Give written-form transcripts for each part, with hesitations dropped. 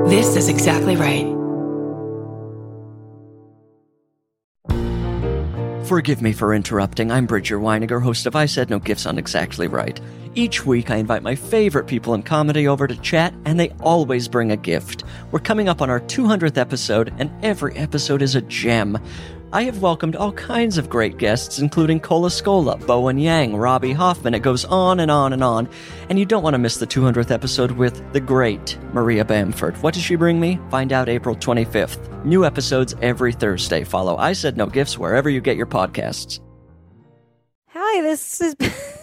This is exactly right. Forgive me for interrupting. I'm Bridger Weiniger, host of I Said No Gifts on Exactly Right. Each week, I invite my favorite people in comedy over to chat, and they always bring a gift. We're coming up on our 200th episode, and every episode is a gem. I have welcomed all kinds of great guests, including Cola Scola, Bowen Yang, Robbie Hoffman. It goes on and on and on. And you don't want to miss the 200th episode with the great Maria Bamford. What does she bring me? Find out April 25th. New episodes every Thursday. Follow I Said No Gifts wherever you get your podcasts. Hi, this is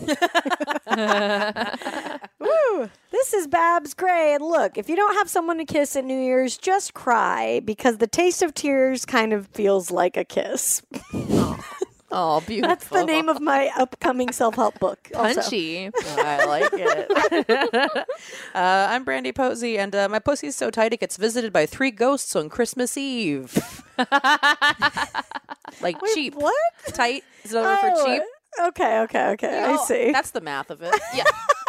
Woo! This is Babs Gray, and look, if you don't have someone to kiss at New Year's, just cry, because the taste of tears kind of feels like a kiss. Oh, beautiful. That's the name of my upcoming self-help book. also. Punchy. I like it. I'm Brandy Posey, and my pussy is so tight it gets visited by 3 ghosts on Christmas Eve. Like Wait, cheap. what? Tight is another word for cheap. Okay. I see. That's the math of it. Yeah.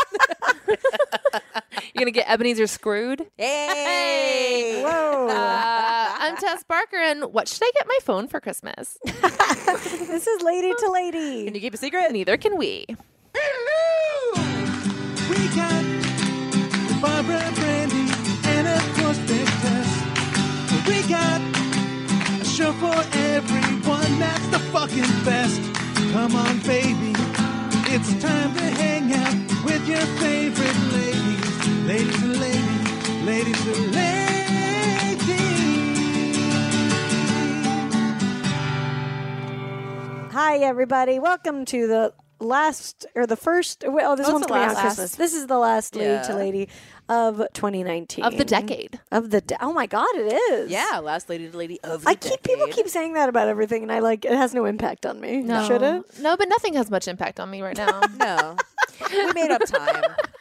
You're going to get Ebenezer screwed? Hey! Whoa. I'm Tess Barker, and what should I get my phone for Christmas? This is Lady to Lady. Can you keep a secret? Neither can we. Hello! We got Barbara, Brandy, and of course Big Tess. We got a show for everyone that's the fucking best. Come on, baby. It's time to hang out with your favorite ladies. Ladies and ladies. Ladies and ladies. Hi, everybody. Welcome to the last, or the first, well, this Oh, one's it's the coming out last. Christmas. This is the last Lady to Lady of 2019. Of the decade. Oh my God, it is. Yeah, last lady to lady of the People decade. keep saying that about everything, and it has no impact on me. No. Should it? No, but nothing has much impact on me right now. No. We made up time.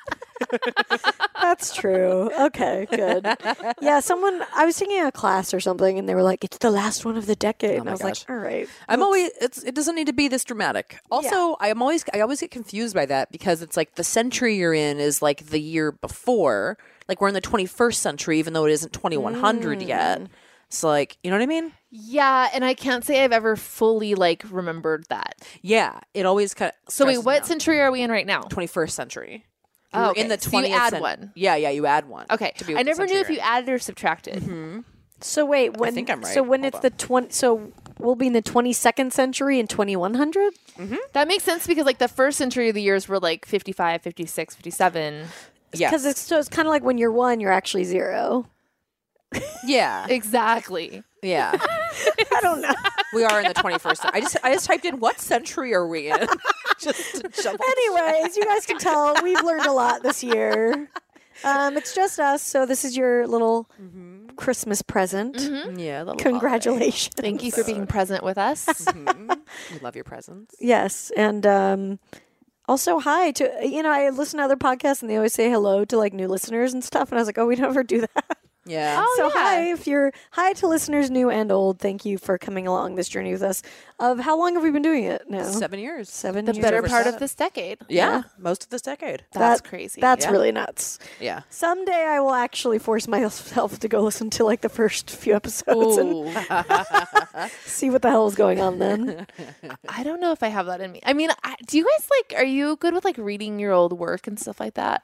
That's true. Okay, good. Yeah, I was taking a class or something, and they were like, "It's the last one of the decade," and my I was gosh. like, "All right." I'm always. It doesn't need to be this dramatic. Also, I always get confused by that because it's like the century you're in is like the year before. Like we're in the 21st century, even though it isn't 2100 yet. It's like, you know what I mean? Yeah, and I can't say I've ever fully remembered that. Yeah, it always kind of. So wait, what century are we in right now? 21st century. Oh, We're in the 20th. so you add one. Yeah, you add one. Okay, to be I with the never knew century if you you're in. added or subtracted. So wait, when think I'm right. So when Hold it's on. the 20, so we'll be in the 22nd century in 2100. That makes sense because the first century of the years were 55, 56, 57. Yes. Because it's kind of like when you're 1, you're actually 0. Yeah. Exactly. Yeah. I don't know. We are in the 21st century. I just typed in what century are we in? Just to double Anyways, you guys can tell we've learned a lot this year. It's just us, so this is your little Christmas present. Yeah, a little Congratulations. Thank you for being present with us. holiday. We love your presence. Yes, and also hi to I listen to other podcasts and they always say hello to new listeners and stuff, and I was like, oh, we never do that. Yeah. Oh, So yeah. hi to listeners new and old. Thank you for coming along this journey with us. Of how long have we been doing it now? 7 years. 7 The years. better over part 7. of this decade. Yeah, most of this decade. That's crazy. That's Yeah. really nuts. Yeah. Someday I will actually force myself to go listen to the first few episodes and Ooh. see what the hell is going on then. I don't know if I have that in me. I mean, do you guys are you good with reading your old work and stuff like that?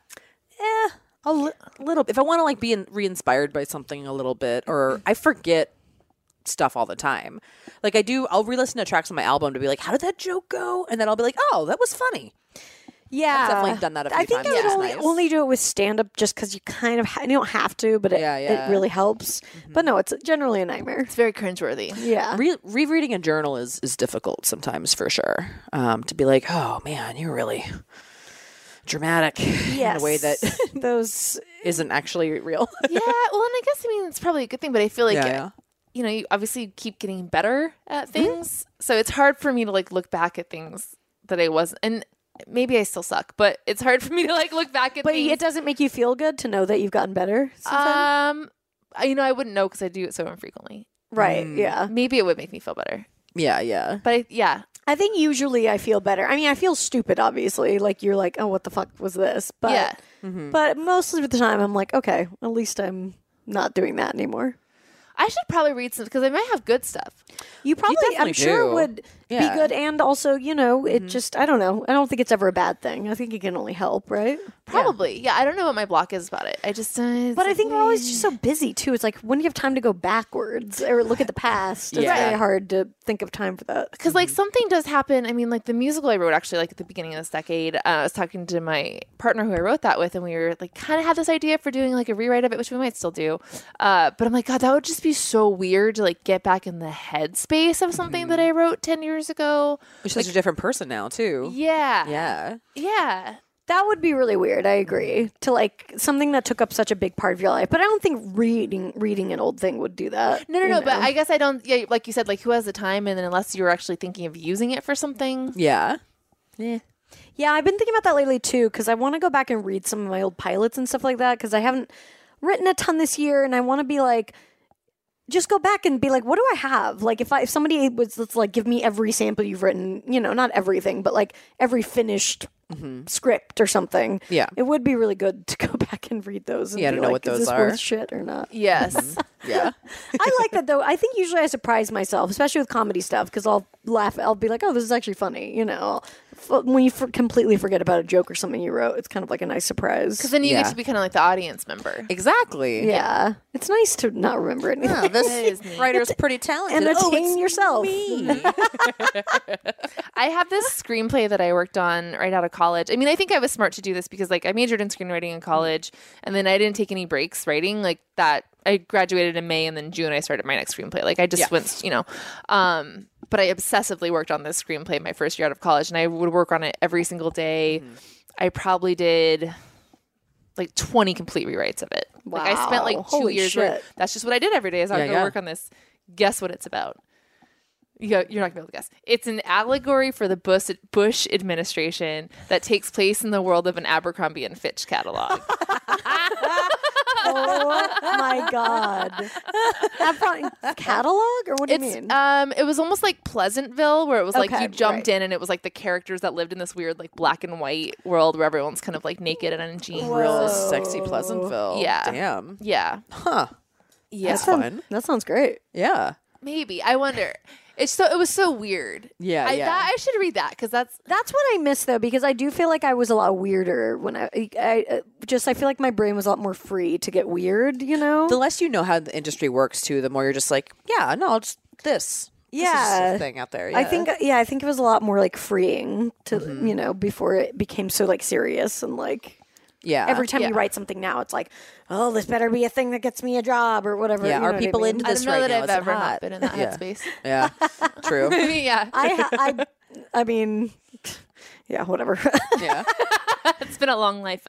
A little. If I want to be re-inspired by something a little bit, or I forget stuff all the time. I'll re-listen to tracks on my album to be like, how did that joke go? And then I'll be like, oh, that was funny. Yeah, I've definitely done that a few I think times. I would It's nice. only do it with stand-up just because you kind of you don't have to, but Yeah, yeah. it really helps. But no, it's generally a nightmare. It's very cringeworthy. Yeah. Rereading a journal is difficult sometimes for sure. To be like, oh man, you're really dramatic in a way that those isn't actually real. Yeah, well, and I guess it's probably a good thing, but I feel like Yeah. you obviously keep getting better at things, so it's hard for me to look back at things that I wasn't, and maybe I still suck, but it's hard for me to look back at But things. it doesn't make you feel good to know that you've gotten better since then? I wouldn't know because I do it so infrequently. Right, yeah. Maybe it would make me feel better, Yeah. but yeah. I think usually I feel better. I mean, I feel stupid, obviously. You're like, oh, what the fuck was this? But, Yeah. but most of the time I'm like, okay, at least I'm not doing that anymore. I should probably read some because I might have good stuff. You probably, definitely I'm sure, do. would Yeah. be good. And also, it just, I don't know. I don't think it's ever a bad thing. I think it can only help, right? Probably. Yeah, I don't know what my block is about it. I just But I think we're always just so busy, too. It's like, when do you have time to go backwards or look at the past? It's Yeah. very hard to think of time for that. because like something does happen. I mean, like the musical I wrote actually like at the beginning of this decade. I was talking to my partner who I wrote that with, and we were like kind of had this idea for doing like a rewrite of it, which we might still do. But I'm like, God, that would just be so weird to like get back in the headspace of something that I wrote 10 years ago. Which is a different person now too. Yeah, Yeah. yeah. That would be really weird. I agree. To like something that took up such a big part of your life. But I don't think reading an old thing would do that. No. But I guess I don't. Yeah, like you said, like who has the time? And then unless you're actually thinking of using it for something. Yeah. Yeah, I've been thinking about that lately too, because I want to go back and read some of my old pilots and stuff like that, because I haven't written a ton this year, and I want to be like, just go back and be like, what do I have? Like, if somebody was, let's like, give me every sample you've written, not everything, but like every finished script or something. Yeah. It would be really good to go back and read those. And Yeah, to be know like, what those is this are. worth shit or not? Yes. Yeah. I like that though. I think usually I surprise myself, especially with comedy stuff, because I'll laugh. I'll be like, "Oh, this is actually funny," When you completely forget about a joke or something you wrote, it's kind of like a nice surprise. Because then you Yeah. get to be kind of like the audience member. Exactly. Yeah, it's nice to not remember anything. Yeah, this is neat. writer's pretty talented. Entertain it's yourself. me. I have this screenplay that I worked on right out of college. I mean, I think I was smart to do this because like I majored in screenwriting in college, and then I didn't take any breaks writing like that. I graduated in May, and then June I started my next screenplay. Like I just went, but I obsessively worked on this screenplay my first year out of college, and I would work on it every single day. I probably did like 20 complete rewrites of it. Like I spent like Wow. 2 Holy years. Where, shit. that's just what I did every day. Is I would Yeah, go yeah. work on this. Guess what it's about? You're not gonna be able to guess. It's an allegory for the Bush administration that takes place in the world of an Abercrombie and Fitch catalog. Oh my god! Catalog or what do you mean? It was almost like Pleasantville, where it was like Okay, you jumped right. in and it was like the characters that lived in this weird like black and white world where everyone's kind of like naked and in jeans. Real sexy Pleasantville. Yeah. Damn. Yeah, Huh. yeah. That's fun. That sounds great. Yeah. Maybe I wonder. It was so weird. Yeah, yeah. I should read that because that's That's what I miss though, because I do feel like I was a lot weirder when I feel like my brain was a lot more free to get weird. The less you know how the industry works, too, the more you're just like, yeah, no, just this. This is Yeah. a thing out there. I think it was a lot more like freeing to before it became so like serious and like yeah. every time you Yeah. write something now, it's like, oh, this better be a thing that gets me a job or whatever. Yeah, you know are what I people mean? into I this don't know right that now? I've Is it ever hot? not been in that Yeah. headspace. Yeah. True. Yeah, I mean, yeah, whatever. Yeah. it's been a long life.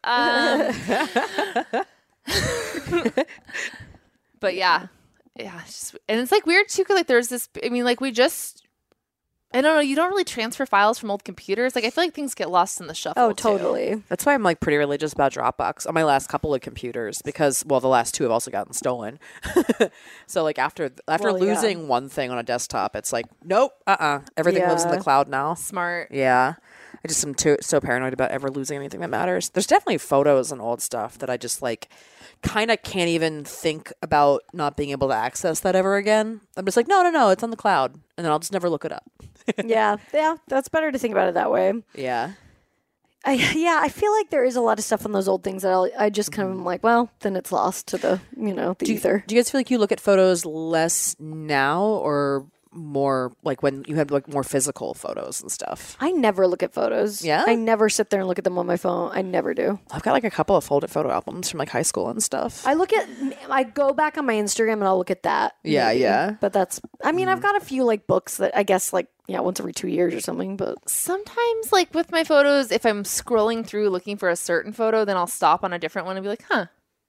But yeah, it's just, and it's like weird too, because like there's this. I mean, like I don't know. You don't really transfer files from old computers. Like I feel like things get lost in the shuffle. Oh, too. totally. That's why I'm like pretty religious about Dropbox on my last couple of computers because, well, the last two have also gotten stolen. So like after Well, yeah. losing one thing on a desktop, it's like, nope, everything lives in the Yeah. cloud now. Smart. Yeah. I just am so paranoid about ever losing anything that matters. There's definitely photos and old stuff that I just like kind of can't even think about not being able to access that ever again. I'm just like, no, it's on the cloud. And then I'll just never look it up. yeah, that's better to think about it that way. Yeah. I feel like there is a lot of stuff on those old things that I just kind of am like, well, then it's lost to the ether. Do you guys feel like you look at photos less now or more like when you had like more physical photos and stuff? I never look at photos. Yeah? I never sit there and look at them on my phone. I never do. I've got like a couple of folded photo albums from like high school and stuff. I go back on my Instagram and I'll look at that. Yeah, maybe. yeah. But I've got a few like books that I guess like, once every 2 years or something, but Sometimes, like with my photos, if I'm scrolling through looking for a certain photo, then I'll stop on a different one and be like, huh.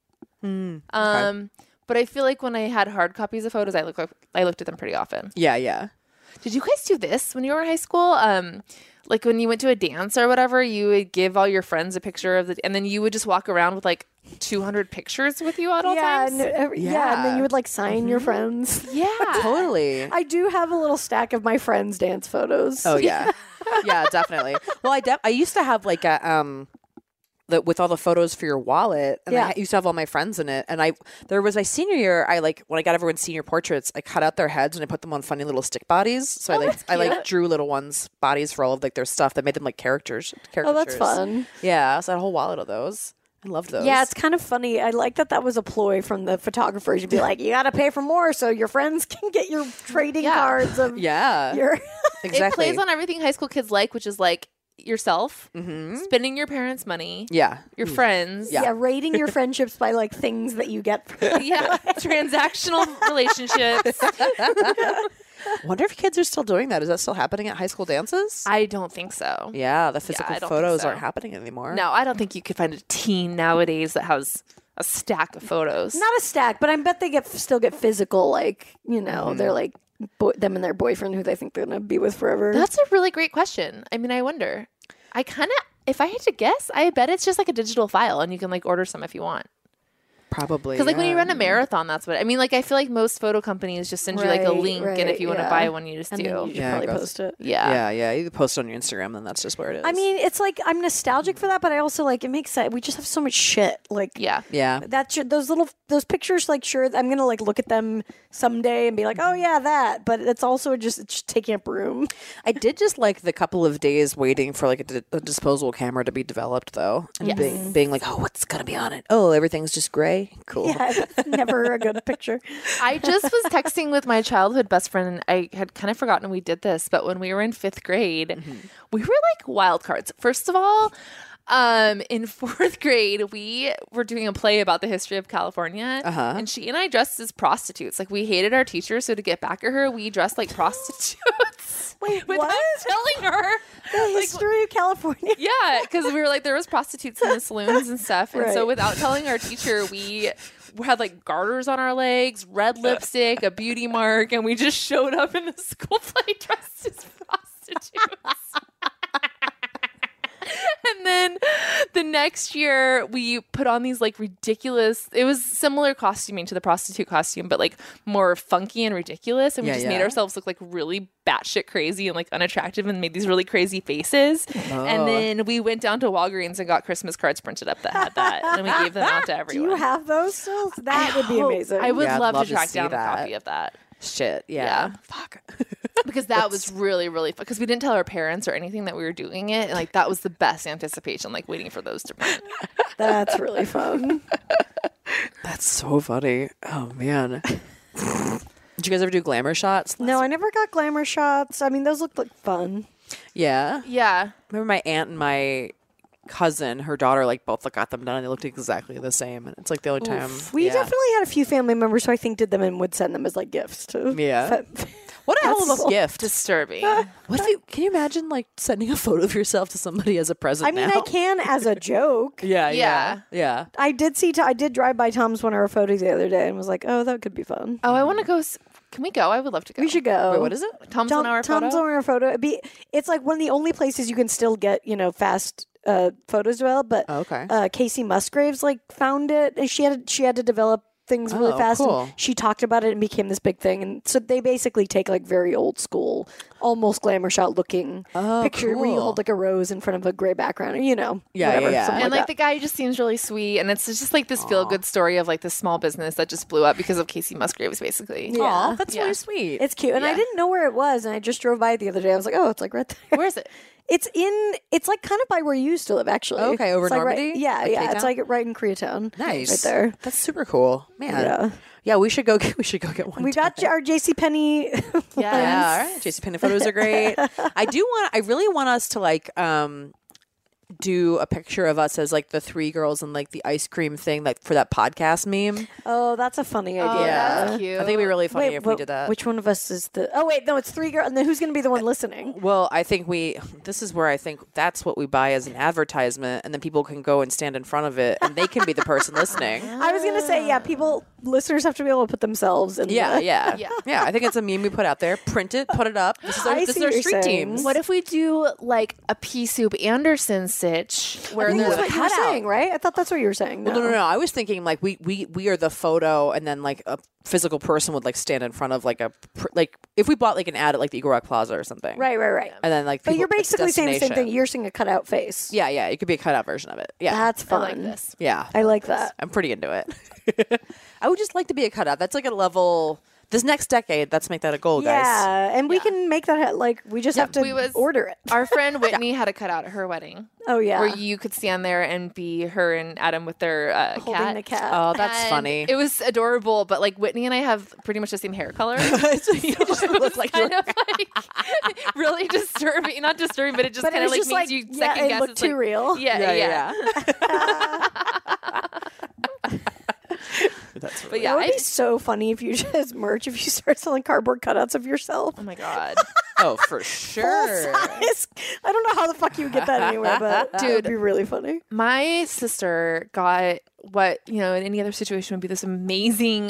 But I feel like when I had hard copies of photos, I looked at them pretty often. Yeah. Did you guys do this when you were in high school? Like when you went to a dance or whatever, you would give all your friends a picture of and then you would just walk around with like 200 pictures with you at all times. and then you would like sign your friends. Yeah. Totally. I do have a little stack of my friends' dance photos. Oh yeah, yeah, definitely. Well, I used to have like with all the photos for your wallet, and Yeah. I used to have all my friends in it. And there was my senior year. When I got everyone's senior portraits, I cut out their heads and I put them on funny little stick bodies. So I drew little ones bodies for all of like their stuff that made them like characters. Oh, that's fun. Yeah, so I had a whole wallet of those. I loved those. Yeah, it's kind of funny. I like that was a ploy from the photographers. You'd be like, you got to pay for more so your friends can get your trading cards of yeah, your. exactly. It plays on everything high school kids like, which is like yourself, spending your parents' money, yeah, your friends, Yeah, rating your friendships by like things that you get from transactional relationships. Wonder if kids are still doing that. Is that still happening at high school dances? I don't think so. Yeah, the physical I don't think photos so. aren't happening anymore. No, I don't think you could find a teen nowadays that has a stack of photos. Not a stack, but I bet they still get physical. Like they're like them and their boyfriend who they think they're gonna be with forever. That's a really great question. I mean, I wonder. I kind of, if I had to guess, I bet it's just like a digital file and you can like order some if you want. Probably. Because like when you run a marathon, that's what I mean. Like I feel like most photo companies just send you like a Right, link, and if you want to yeah. buy one, you just and do. then you should Yeah, probably it goes- post it. Yeah. Yeah, you post it on your Instagram, then that's just where it is. I mean, it's like I'm nostalgic for that, but I also like it makes sense. We just have so much shit. Like Yeah. yeah. those pictures. Like sure, I'm gonna like look at them someday and be like, oh yeah, that. But it's also just taking up room. I did just like the couple of days waiting for like a disposable camera to be developed, though, and Yes. being like, oh, what's gonna be on it? Oh, everything's just gray. Cool. Yeah, that's never a good picture. I just was texting with my childhood best friend, and I had kind of forgotten we did this, but when we were in 5th grade, we were like wild cards. First of all, in 4th grade, we were doing a play about the history of California, and she and I dressed as prostitutes. Like we hated our teacher, so to get back at her, we dressed like prostitutes. Wait, without what? telling her. The history of California. Yeah, because we were like, there was prostitutes in the saloons and stuff. And so Right. without telling our teacher, we had like garters on our legs, red lipstick, a beauty mark, and we just showed up in the school play dressed as prostitutes. And then the next year we put on these like ridiculous, it was similar costuming to the prostitute costume, but like more funky and ridiculous. And we Yeah, just yeah. made ourselves look like really batshit crazy and like unattractive and made these really crazy faces. And then we went down to Walgreens and got Christmas cards printed up that had that. And we gave them out to Do everyone. you have those still? That would be Oh, amazing. I would Yeah, I'd love love to to track see down a that. copy of that. Shit. Yeah. Yeah. Fuck. Because that was really, really fun. Because we didn't tell our parents or anything that we were doing it. And like that was the best anticipation, like waiting for those to print. That's really fun. That's so funny. Oh man. Did you guys ever do glamour shots? No, I never got glamour shots. I mean, those looked like fun. Yeah. Yeah. Remember my aunt and my cousin, her daughter, like both got them done and they looked exactly the same. And it's like the only time. We yeah. definitely had a few family members who I think did them and would send them as like gifts to. Yeah. What a hell of That's a gift. Disturbing. What if you can you imagine like sending a photo of yourself to somebody as a present? I mean, now? I can as a joke. Yeah, Yeah. yeah. I did I did drive by Tom's one of our photos the other day and was like, oh, that could be fun. Oh, I want to go. Can we go? I would love to go. We should go. Wait, what is it? Tom's on our Tom's photo. on our photo. It's like one of the only places you can still get, fast photos developed. But Oh, okay. Casey Musgraves like found it, and she had to develop things really Oh, fast. cool. And she talked about it and became this big thing. And so they basically take like very old school, almost glamour shot looking picture where you cool. hold like a rose in front of a gray background, or, Yeah, whatever, yeah. something And like like the guy just seems really sweet, and it's just like this feel good story of like this small business that just blew up because of Casey Musgraves, basically. Yeah. Aw, that's Yeah. really sweet. It's cute, and I Yeah. didn't know where it was, and I just drove by it the other day. I was like, "Oh, it's like right there." Where is it? It's like kind of by where you used to live, actually. Okay, over It's like right- Normandy? yeah, Like yeah. It's K-Town? like right in Koreatown. Nice. right there. That's super cool, man. Yeah. Yeah, we should go. We should go get one. We got our JCPenney. Yeah. all right. JCPenney photos are great. I really want us to like do a picture of us as like the three girls and like the ice cream thing, like for that podcast meme. Oh, that's a funny idea. Oh, that's cute. I think it'd be really funny Wait, if we did that. Which one of us is the? Oh wait, no, it's three girls. And then who's going to be the one listening? Well, I think this is where I think that's what we buy as an advertisement, and then people can go and stand in front of it, and they can be the person listening. I was going to say, listeners have to be able to put themselves in. Yeah, the- yeah, Yeah. yeah. I think it's a meme we put out there. Print it, put it up. This is our, I this see is our what you're street saying. teams. What if we do like a pea soup Anderson sitch where I think there's that's a what you were cutout? saying, right? I thought that's what you were saying. No. I was thinking like we are the photo, and then like physical person would like stand in front of like like if we bought like an ad at like the Eagle Rock Plaza or something. Right. And then like But people you're at the basically saying the same destination. thing. You're seeing a cutout face. Yeah, it could be a cutout version of it. Yeah. That's I fun. like this. yeah. I like that. I'm pretty into it. I would just like to be a cutout. That's like a level. This next decade, let's make that a goal, guys. Yeah, and we can make that like we just have to order it. Our friend Whitney had a cutout at her wedding. Oh yeah, Where you could stand there and be her and Adam with their holding cat. the cat. Oh, that's And funny. It was adorable, but like Whitney and I have pretty much the same hair color. You just look like kind of like really disturbing. Not disturbing, but it just But kind of it's like just makes like you second it guess. looked It's too like, real. Yeah. That's But yeah, That would be so funny if you just merch if you start selling cardboard cutouts of yourself. oh my god, oh, for Full sure. size. I don't know how the fuck you would get that anywhere, but that would Dude. be really funny. my sister got what in any other situation would be this amazing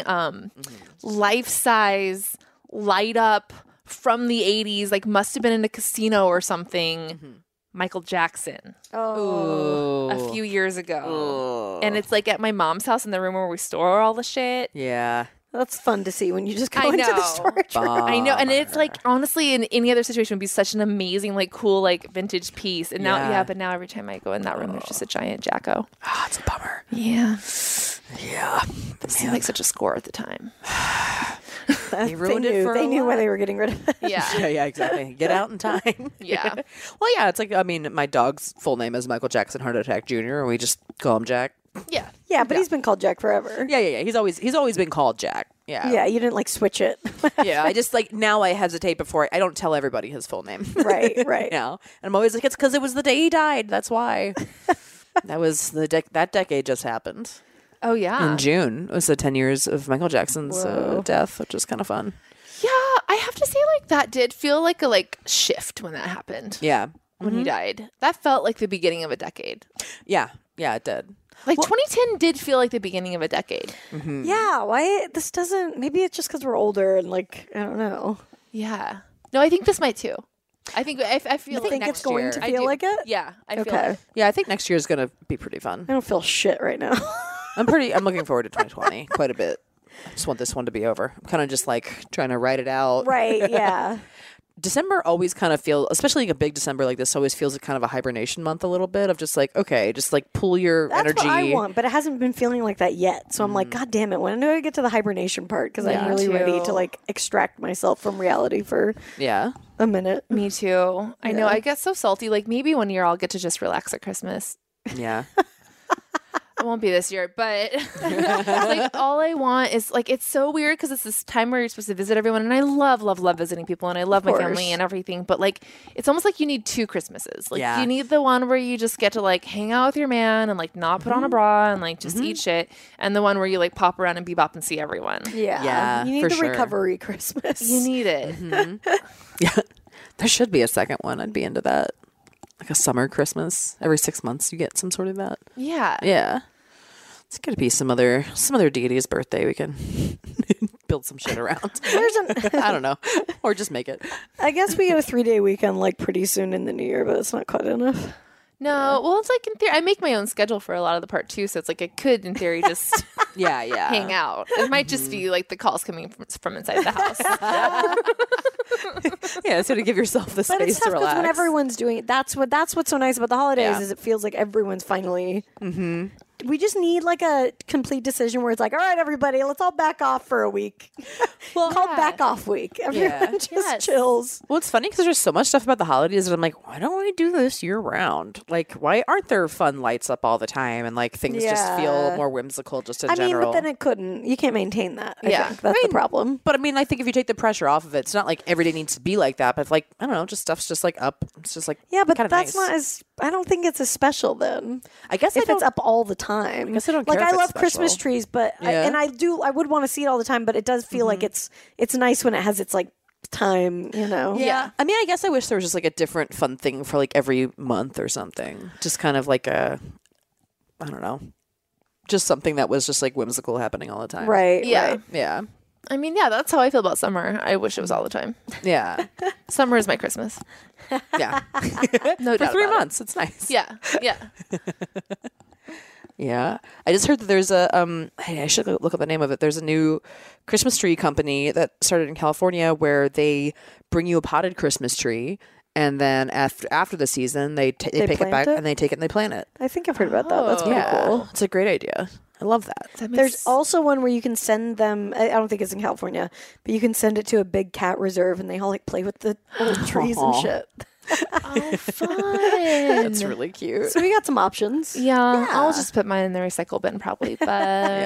life-size light up from the 80s, like must have been in a casino or something. Michael Jackson Oh, a few years ago. And it's like at my mom's house in the room where we store all the shit. Yeah. that's fun to see when you just go I into the know. storage room. I know, and it's like honestly, in any other situation, would be such an amazing, like, cool, like vintage piece. And now, Yeah. but now every time I go in that room, there's just a giant Jacko. Ah, it's a bummer. Yeah, Yeah. it seemed like such a score at the time. They ruined it for They a knew why lot. they were getting rid of it. Yeah, Yeah, exactly. Get out in time. yeah. Well, yeah, it's like, I mean, my dog's full name is Michael Jackson Heart Attack Jr., and we just call him Jack. Yeah. Yeah, but he's been called Jack forever. Yeah. He's always been called Jack. Yeah. Yeah, you didn't like switch it. Yeah, I just like now I hesitate before I don't tell everybody his full name. right. Yeah. And I'm always like, it's because it was the day he died. That's why. That was that decade just happened. Oh yeah. In June. It was the 10 years of Michael Jackson's death, which is kind of fun. Yeah, I have to say, like, that did feel like a shift when that happened. Yeah. When he died, that felt like the beginning of a decade. Yeah. Yeah, it did. Like 2010 did feel like the beginning of a decade. Yeah, why this doesn't? Maybe it's just because we're older and like I don't know. Yeah. No, I think this might too. I think I feel You like think next it's going year. to I feel do. like it? Yeah, I feel Okay. like Yeah, I think next year is going to be pretty fun. I don't feel shit right now. I'm looking forward to 2020 quite a bit. I just want this one to be over. I'm kind of just like trying to write it out. right? Yeah. December always kind of feels, especially like a big December like this, always feels like kind of a hibernation month a little bit of just like, okay, just like pull your That's energy. what I want, but it hasn't been feeling like that yet. So I'm like, God damn it! When do I get to the hibernation part? Because Yeah. I'm really Me ready too. to like extract myself from reality for Yeah. a minute. me too. I know. I get so salty. Like maybe one year I'll get to just relax at Christmas. Yeah. It won't be this year, but like all I want is like it's so weird because it's this time where you're supposed to visit everyone, and I love visiting people, and I love my course. family and everything. But like it's almost like you need two Christmases. Like Yeah. you need the one where you just get to like hang out with your man and like not put on a bra and like just eat shit, and the one where you like pop around and bebop and see everyone. Yeah. Yeah, You need for the sure. recovery Christmas. You need it. Yeah. There should be a second one. I'd be into that. Like a summer Christmas. Every 6 months you get some sort of that. Yeah. Yeah. It's gonna be some other deity's birthday we can build some shit around. There's an, I don't know. Or just make it. I guess we get a 3-day weekend like pretty soon in the new year, but it's not quite enough. No, well, it's like in theory, I make my own schedule for a lot of the part too, so it's like I could, in theory, just Yeah. hang out. It might just be like the calls coming from inside the house. Yeah, so to give yourself the But space it's to tough because relax. when everyone's doing it, that's what's so nice about the holidays Yeah. is it feels like everyone's finally. We just need like a complete decision where it's like, all right, everybody, let's all back off for a week. Well, called yeah. back off week. Everyone just Yes. chills. Well, it's funny because there's so much stuff about the holidays that I'm like, why don't we do this year round? Like, why aren't there fun lights up all the time and like things just feel Yeah. more whimsical just in I mean, general? but then it couldn't. You can't maintain that. I Yeah. think that's the problem. But I mean, I think if you take the pressure off of it, it's not like every day needs to be like that. But like, I don't know, just stuff's just like up. It's just like Yeah, but kinda that's nice. not as. I don't think it's as special then. I guess If I don't. it's up all the time. I guess I don't like. care I if it's love Christmas special. trees, but Yeah. I would want to see it all the time. But it does feel like it's nice when it has its like time. You know. Yeah. I mean, I guess I wish there was just like a different fun thing for like every month or something. Just kind of like I don't know, just something that was just like whimsical happening all the time. Right. Yeah. Right. Yeah. I mean, yeah, that's how I feel about summer. I wish it was all the time. Yeah. Summer is my Christmas. Yeah. No For doubt 3 about it. months. It's nice. Yeah, yeah. Yeah. I just heard that there's a hey, I should look up the name of it. There's a new Christmas tree company that started in California where they bring you a potted Christmas tree, and then after the season they pick it plant back it? and they take it and they plant it. I think I've heard about that. That's pretty cool. It's a great idea. I love that. There's also one where you can send them. I don't think it's in California, but you can send it to a big cat reserve, and they all like play with the old trees and shit. Oh, fun. That's really cute. So we got some options. Yeah, I'll just put mine in the recycle bin probably. But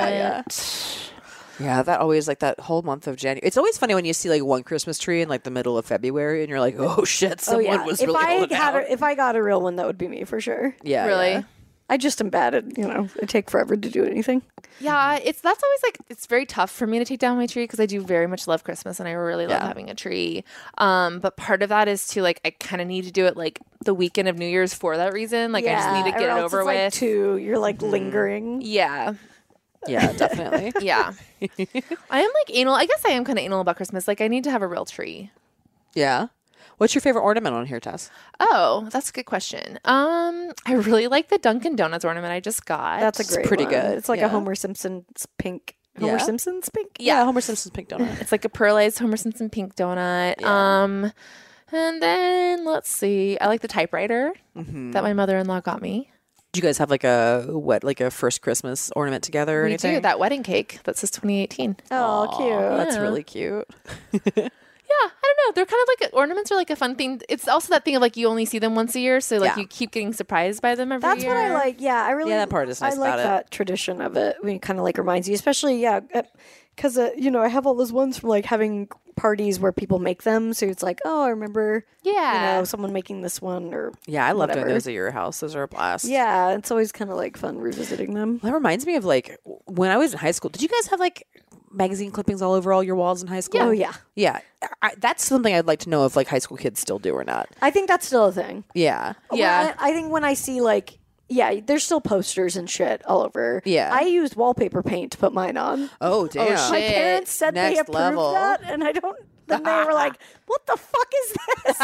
Yeah, that always like that whole month of January. It's always funny when you see like one Christmas tree in like the middle of February, and you're like, "Oh shit, someone was really holding out." If I got a real one, that would be me for sure. Yeah, really. yeah. I just am bad at, it take forever to do anything. Yeah, that's always like it's very tough for me to take down my tree because I do very much love Christmas and I really love having a tree. But part of that is to like I kind of need to do it like the weekend of New Year's for that reason. Like I just need to get it over with. Like you're like lingering. Yeah. Yeah, definitely. Yeah. I am like anal. I guess I am kind of anal about Christmas. Like I need to have a real tree. Yeah. What's your favorite ornament on here, Tess? Oh, that's a good question. I really like the Dunkin' Donuts ornament I just got. That's a great pretty one. good. It's like Yeah. a Homer Simpson's pink. Homer Yeah. Simpson's pink? Yeah, Homer Simpson's pink donut. It's like a pearlized Homer Simpson pink donut. Yeah. And then let's see. I like the typewriter that my mother-in-law got me. Do you guys have like a first Christmas ornament together or We anything? do that wedding cake that says 2018. Oh, cute. That's Yeah. really cute. Yeah, I don't know. They're kind of like ornaments are like a fun thing. It's also that thing of like you only see them once a year, so like Yeah. you keep getting surprised by them every That's year. what I like. Yeah, I really. Yeah, that part is nice I like about it. that tradition of it. I mean, kind of like reminds you, especially because I have all those ones from like having parties where people make them. So it's like, oh, I remember, Yeah. someone making this one or Yeah, I love doing whatever. those at your house. Those are a blast. Yeah, it's always kind of like fun revisiting them. That reminds me of like when I was in high school. Did you guys have like magazine clippings all over all your walls in high school? Oh yeah, Yeah. That's something I'd like to know if like high school kids still do or not. I think that's still a thing. Yeah. Yeah. Well, I think when I see like. Yeah, there's still posters and shit all over. Yeah. I used wallpaper paint to put mine on. Oh, damn. My shit. parents said they Next approved level. that, and I don't. Then they were like, "What the fuck is this?"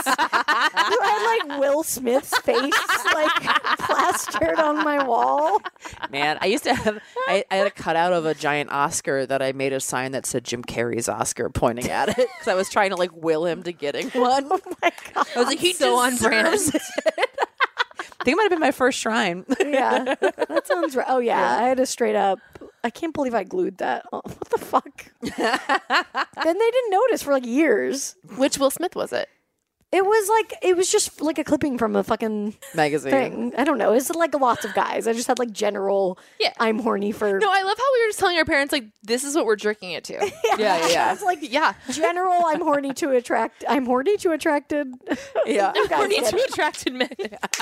I had like Will Smith's face like plastered on my wall. Man, I used to have, I had a cutout of a giant Oscar that I made a sign that said Jim Carrey's Oscar pointing at it because I was trying to like will him to getting one. Oh my god! I was like, he so on deserves brand. it. I think it might have been my first shrine. Yeah, that sounds right. Oh yeah, I had a straight up. I can't believe I glued that. Oh, what the fuck? Then they didn't notice for like years. Which Will Smith was it? It was just like a clipping from a fucking Magazine. thing. I don't know. It's like lots of guys. I just had like general. Yeah. I'm horny for. No, I love how we were just telling our parents like this is what we're jerking it to. Yeah. It's like Yeah. general. I'm horny to attract. I'm horny to attracted. Yeah. You guys Horny get to it. attracted men.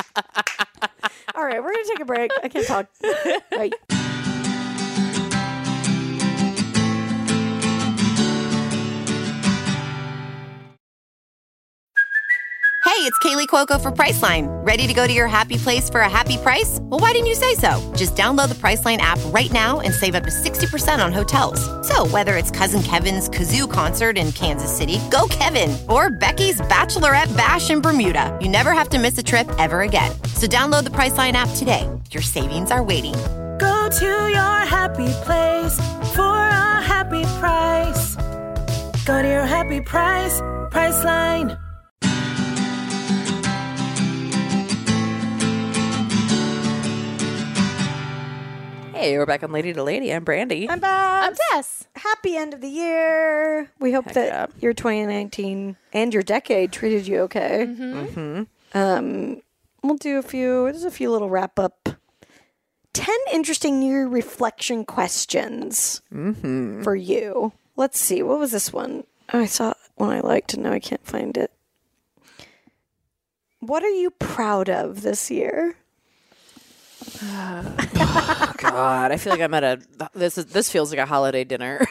All right, we're gonna take a break. I can't talk. Right. Hey, it's Kaylee Cuoco for Priceline. Ready to go to your happy place for a happy price? Well, why didn't you say so? Just download the Priceline app right now and save up to 60% on hotels. So whether it's Cousin Kevin's Kazoo concert in Kansas City, go Kevin, or Becky's Bachelorette Bash in Bermuda, you never have to miss a trip ever again. So download the Priceline app today. Your savings are waiting. Go to your happy place for a happy price. Go to your happy price, Priceline. Hey, we're back on Lady to Lady. I'm Brandy. I'm back. I'm Tess. Happy end of the year. We hope that yeah. your 2019 and your decade treated you okay. We'll do a few. There's a few little wrap up. 10 interesting New Year reflection questions for you. Let's see. What was this one? Oh, I saw one I liked and now I can't find it. What are you proud of this year? God, I feel like I'm at a. This feels like a holiday dinner.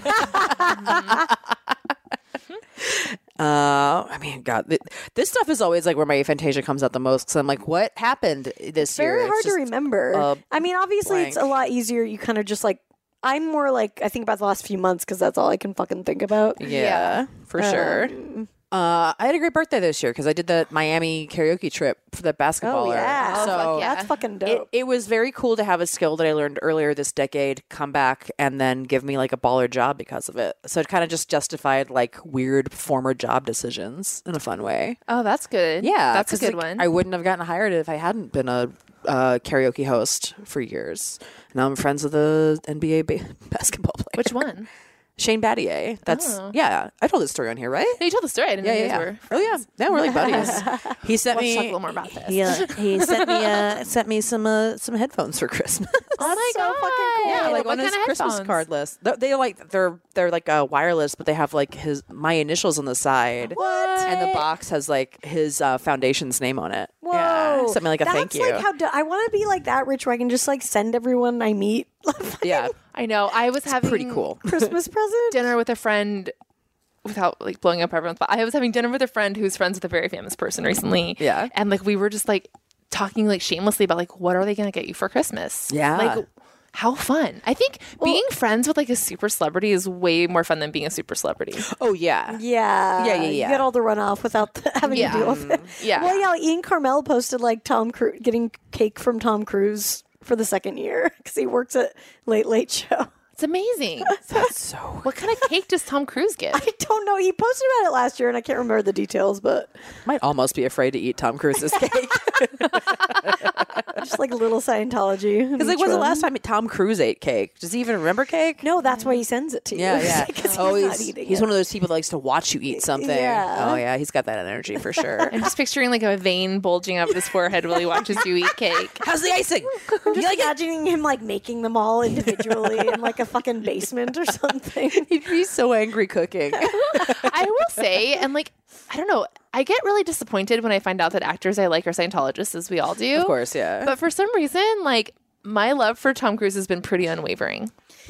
I mean, God, this stuff is always like where my Fantasia comes out the most because I'm like, what happened this year? Very It's hard to just remember. a I mean, obviously, it's a blank. lot easier. You kind of just like, I'm more like, I think about the last few months because that's all I can fucking think about. Yeah, for sure. I had a great birthday this year because I did the Miami karaoke trip for the basketballer. Oh, yeah. So fuck yeah. That's fucking dope. it was very cool to have a skill that I learned earlier this decade come back and then give me like a baller job because of it. So it kind of just justified like weird former job decisions in a fun way. Oh, that's good. Yeah, that's a 'cause, good like, one. I wouldn't have gotten hired if I hadn't been a karaoke host for years. Now I'm friends with a NBA basketball player. Which one? Shane Battier. That's Oh. yeah. I told this story on here, right? No, you told the story. I didn't know you guys were. Oh yeah. Yeah, we're like buddies. He sent Let's me talk a little more about this. he sent me some headphones for Christmas. Oh my so god! fucking cool. Yeah, like what on his kind of Christmas headphones? card list. They're like wireless, but they have like my initials on the side. What? And the box has like his foundation's name on it. Whoa. Yeah, something like a That's thank you. like how I want to be like that rich where I can just like send everyone I meet Yeah, I know. I was having pretty cool. Christmas present. dinner with a friend. Without like blowing up everyone's, but I was having dinner with a friend who's friends with a very famous person recently. Yeah. and like we were just like talking like shamelessly about like what are they gonna get you for Christmas? Yeah. like how fun. I think being friends with like a super celebrity is way more fun than being a super celebrity. Oh yeah. Yeah. Yeah. You get all the runoff without having Yeah. to deal with it. Yeah. Well, yeah, Ian Carmel posted like Tom Cruise getting cake from Tom Cruise for the second year because he works at Late Show. It's amazing. That's so. What kind of cake does Tom Cruise get? I don't know. He posted about it last year and I can't remember the details, but Might almost be afraid to eat Tom Cruise's cake. just like a little Scientology. Because like, when's the last time Tom Cruise ate cake? Does he even remember cake? No, that's why he sends it to you. Yeah, yeah. Because Oh, he's not eating he's it. one of those people that likes to watch you eat something. Yeah. Oh yeah, he's got that energy for sure. I'm just picturing like a vein bulging out of his forehead while he watches you eat cake. How's the icing? I'm just imagining him like making them all individually in like a fucking basement or something. He'd be so angry cooking. I will say, and like, I don't know, I get really disappointed when I find out that actors I like are Scientologists, as we all do. Of course, yeah. But for some reason, like, my love for Tom Cruise has been pretty unwavering.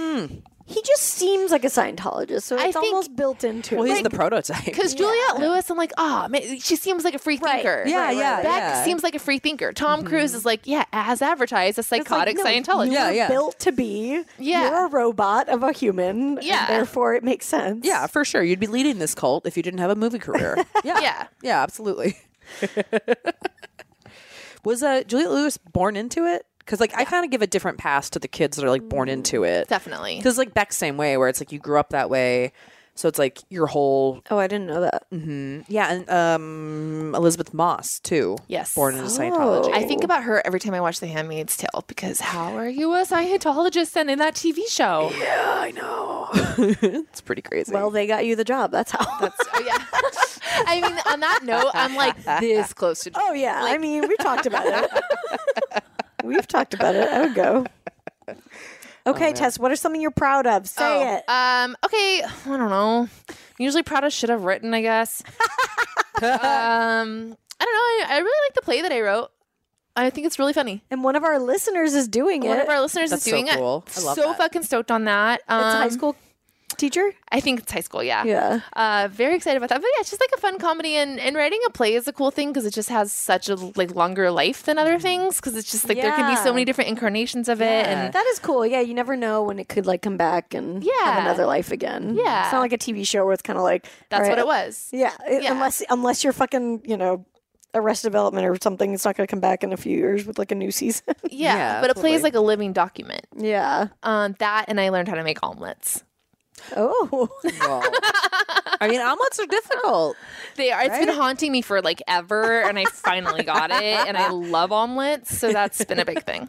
He just seems like a Scientologist, so I it's think- almost built into Well, it. he's the prototype. Because Juliette Lewis, I'm like, man, she seems like a free thinker. Yeah, yeah, Beck yeah. seems like a free thinker. Tom Cruise is like, as advertised, a It's like, psychotic no, Scientologist. You Yeah, were yeah. built to be. Yeah. You're a robot of a human. Yeah. And therefore, it makes sense. Yeah, for sure. You'd be leading this cult if you didn't have a movie career. Yeah. Yeah. Yeah, absolutely. Was Juliette Lewis born into it? Because like I kind of give a different pass to the kids that are like born into it. Definitely. Because like Beck's same way, where it's like you grew up that way, so it's like your whole Oh, I didn't know that. yeah. And Elizabeth Moss too. Yes. born into Scientology. I think about her every time I watch The Handmaid's Tale because how are you a Scientologist and in that TV show? Yeah, I know. It's pretty crazy. Well, they got you the job. That's how. Oh, yeah. I mean, on that note, I'm like this close to. Oh, yeah. I mean, we talked about it. We've talked about it. I would go. Okay, Tess, what is something you're proud of? Say it. Okay, I don't know. I'm usually proud of shit I've written, I guess. I don't know. I really like the play that I wrote. I think it's really funny. And one of our listeners is doing it. One of our listeners That's is doing so cool. it. I love so that. fucking stoked on that. It's a high school teacher? I think it's high school, yeah. Yeah. Very excited about that. But yeah, it's just like a fun comedy, and writing a play is a cool thing because it just has such a like longer life than other things. Because it's just like there can be so Yeah. many different incarnations of it, and That is cool. Yeah, you never know when it could like come back and have Yeah. another life again. Yeah. It's not like a TV show where it's kind of like that's all what right, it was. Yeah, Yeah. unless you're fucking, Arrested Development or something, it's not going to come back in a few years with like a new season. Yeah, Yeah, but it plays totally. like a living document. Yeah. That, and I learned how to make omelets. Oh. Well, I mean, omelets are difficult. They are. It's been haunting me for like ever, and I finally got it, and I love omelets, so that's been a big thing.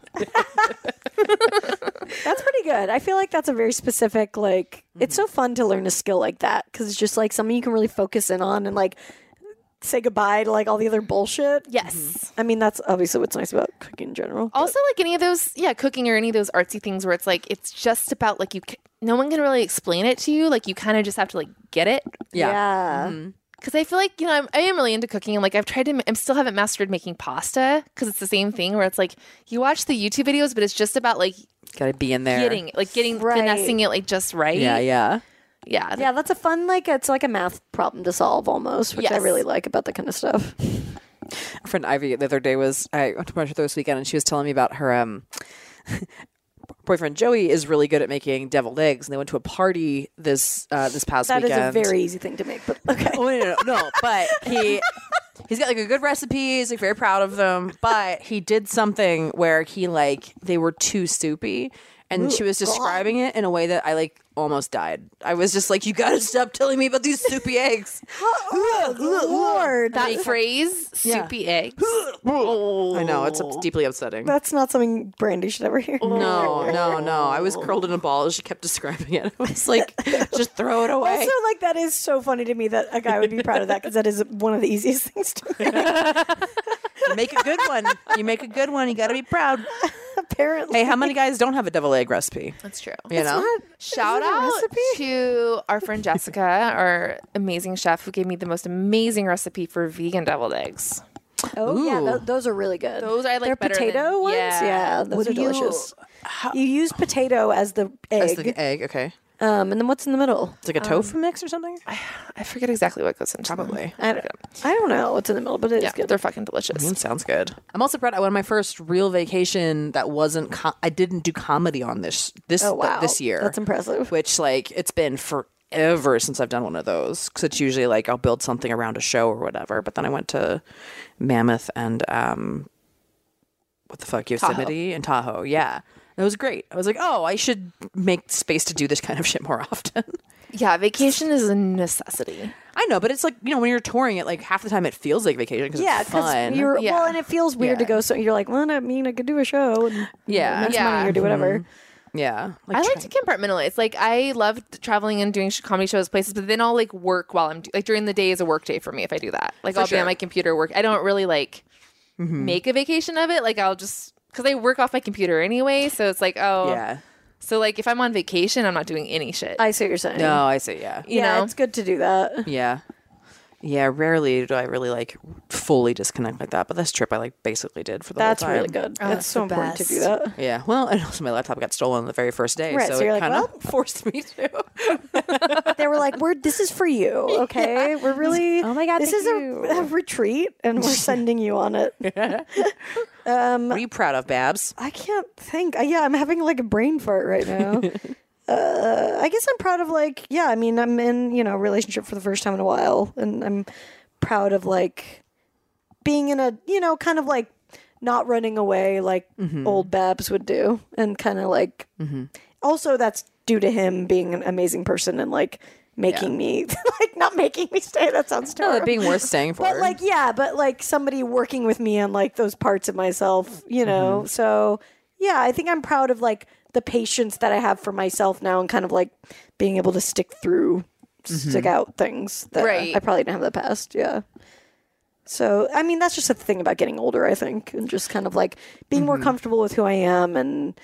That's pretty good. I feel like that's a very specific, like, it's so fun to learn a skill like that because it's just like something you can really focus in on and like say goodbye to like all the other bullshit. Yes. I mean, that's obviously what's nice about cooking in general. Also, like any of those, cooking or any of those artsy things where it's like it's just about like no one can really explain it to you. Like you kind of just have to like get it. Yeah. Because I feel like I am really into cooking, and like I've tried to, I still haven't mastered making pasta because it's the same thing where it's like you watch the YouTube videos, but it's just about like Gotta be in there. getting Right. finessing it like just right. Yeah, yeah. yeah. Yeah, that's a fun, like, it's like a math problem to solve almost, which I Yes. really like about that kind of stuff. Our friend Ivy the other day I went to brunch with her this weekend, and she was telling me about her boyfriend Joey is really good at making deviled eggs, and they went to a party this past That weekend. is a very easy thing to make, but okay. Oh, no, but he's got like a good recipe. He's like very proud of them, but he did something where they were too soupy, and she was describing it in a way that I like almost died. I was just like, you gotta stop telling me about these soupy eggs. Lord, That phrase, soupy eggs. I know, it's deeply upsetting. that's not something Brandy should ever hear. No. I was curled in a ball as she kept describing it. I was like, just throw it away. Also, like, that is so funny to me that a guy would be proud of that because that is one of the easiest things to make. You make a good one. You gotta be proud. Apparently. Hey, how many guys don't have a devil egg recipe? That's true. You know? Shout Is it a out recipe? to our friend Jessica, our amazing chef, who gave me the most amazing recipe for vegan deviled eggs. Oh, yeah, those are really good. Those I like They're better potato than- ones? yeah. Yeah, those What are do you- delicious. You use potato as the egg. As the egg, okay. And then what's in the middle? It's like a tofu mix or something? I forget exactly what goes into them. Probably. I don't know what's in the middle, but it is Yeah, good. they're fucking delicious. Sounds good. I'm also proud. I went on my first real vacation that wasn't. I didn't do comedy on this Oh, wow. this year. That's impressive. Which it's been forever since I've done one of those, because it's usually like I'll build something around a show or whatever. But then I went to Mammoth and what the fuck, Yosemite and Tahoe. Yeah. It was great. I was like, oh, I should make space to do this kind of shit more often. Yeah, vacation is a necessity. I know, but it's like, when you're touring it, like half the time it feels like vacation because Yeah, it's fun. you're Yeah. well, and it feels weird to Yeah. go. So you're like, well, I mean, I could do a show and Yeah. make some Yeah. money or do whatever. Yeah. I like to compartmentalize. Like, I love traveling and doing comedy shows places, but then I'll like work while I'm like during the day is a work day for me if I do that. Like, I'll be sure. on my computer work. I don't really like make a vacation of it. Like, I'll just because I work off my computer anyway, so it's like, oh, Yeah. So like, if I'm on vacation, I'm not doing any shit. I see what you're saying. No, I see. Yeah. you yeah, know? it's good to do that. Yeah. Yeah. Rarely do I really like fully disconnect like that, but this trip I basically did for the That's whole time. really good. Oh, It's that's so the important to do best. that. Yeah. Well, and also my laptop got stolen the very first day, Right, so so you're it like, kind of forced me to. They were like, "This is for you, okay? We're really. Oh my God, this thank is a retreat, and we're sending you on it." What are you proud of, Babs? I can't think. Yeah, I'm having like a brain fart right now. I guess I'm proud of I mean, I'm in a relationship for the first time in a while, and I'm proud of being in a kind of like not running away like old Babs would do, and kind of also that's due to him being an amazing person and making me not making me stay. That sounds terrible. No, being worth staying for. But somebody working with me on those parts of myself, So yeah, I think I'm proud of the patience that I have for myself now, and kind of being able to stick out things that Right. I probably didn't have in the past. Yeah. So I mean, that's just a thing about getting older, I think, and just kind of being more comfortable with who I am, and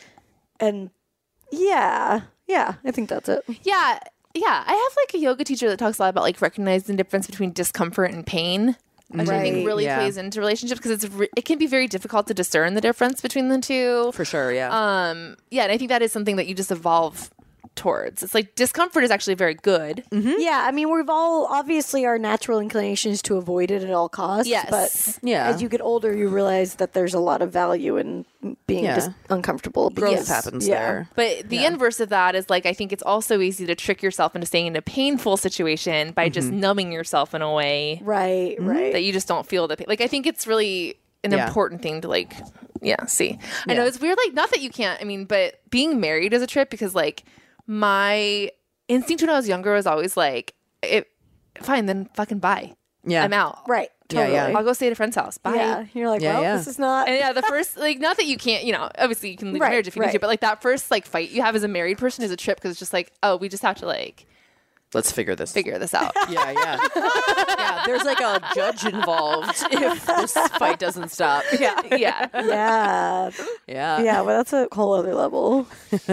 yeah, I think that's it. Yeah. Yeah. I have a yoga teacher that talks a lot about recognizing the difference between discomfort and pain. Which I think Right. really Yeah. plays into relationships because it can be very difficult to discern the difference between the two. For sure, yeah. Yeah, and I think that is something that you just evolve towards. It's discomfort is actually very good. Yeah, I mean, we've all obviously our natural inclination is to avoid it at all costs. Yes. But Yeah. as you get older, you realize that there's a lot of value in being Yeah. just uncomfortable. Growth because- happens yeah. there. But the inverse of that is I think it's also easy to trick yourself into staying in a painful situation by just numbing yourself in a way Right, right. that you just don't feel the pain. I think it's really an Yeah. important thing to see. I know it's weird, not that you can't, but being married is a trip because my instinct when I was younger was always fine, then fucking bye. Yeah. I'm out. Right. Yeah, Totally. yeah. I'll go stay at a friend's house. Bye. Yeah. You're like, Yeah, well, yeah. this is not. And yeah, the first not that you can't, obviously you can leave Right, marriage if you need to, right. but that first fight you have as a married person is a trip because it's just oh, we just have to Let's figure this out. Yeah, yeah. Yeah, there's a judge involved if this fight doesn't stop. Yeah. Yeah. Yeah. Yeah. Yeah. Well, that's a whole other level.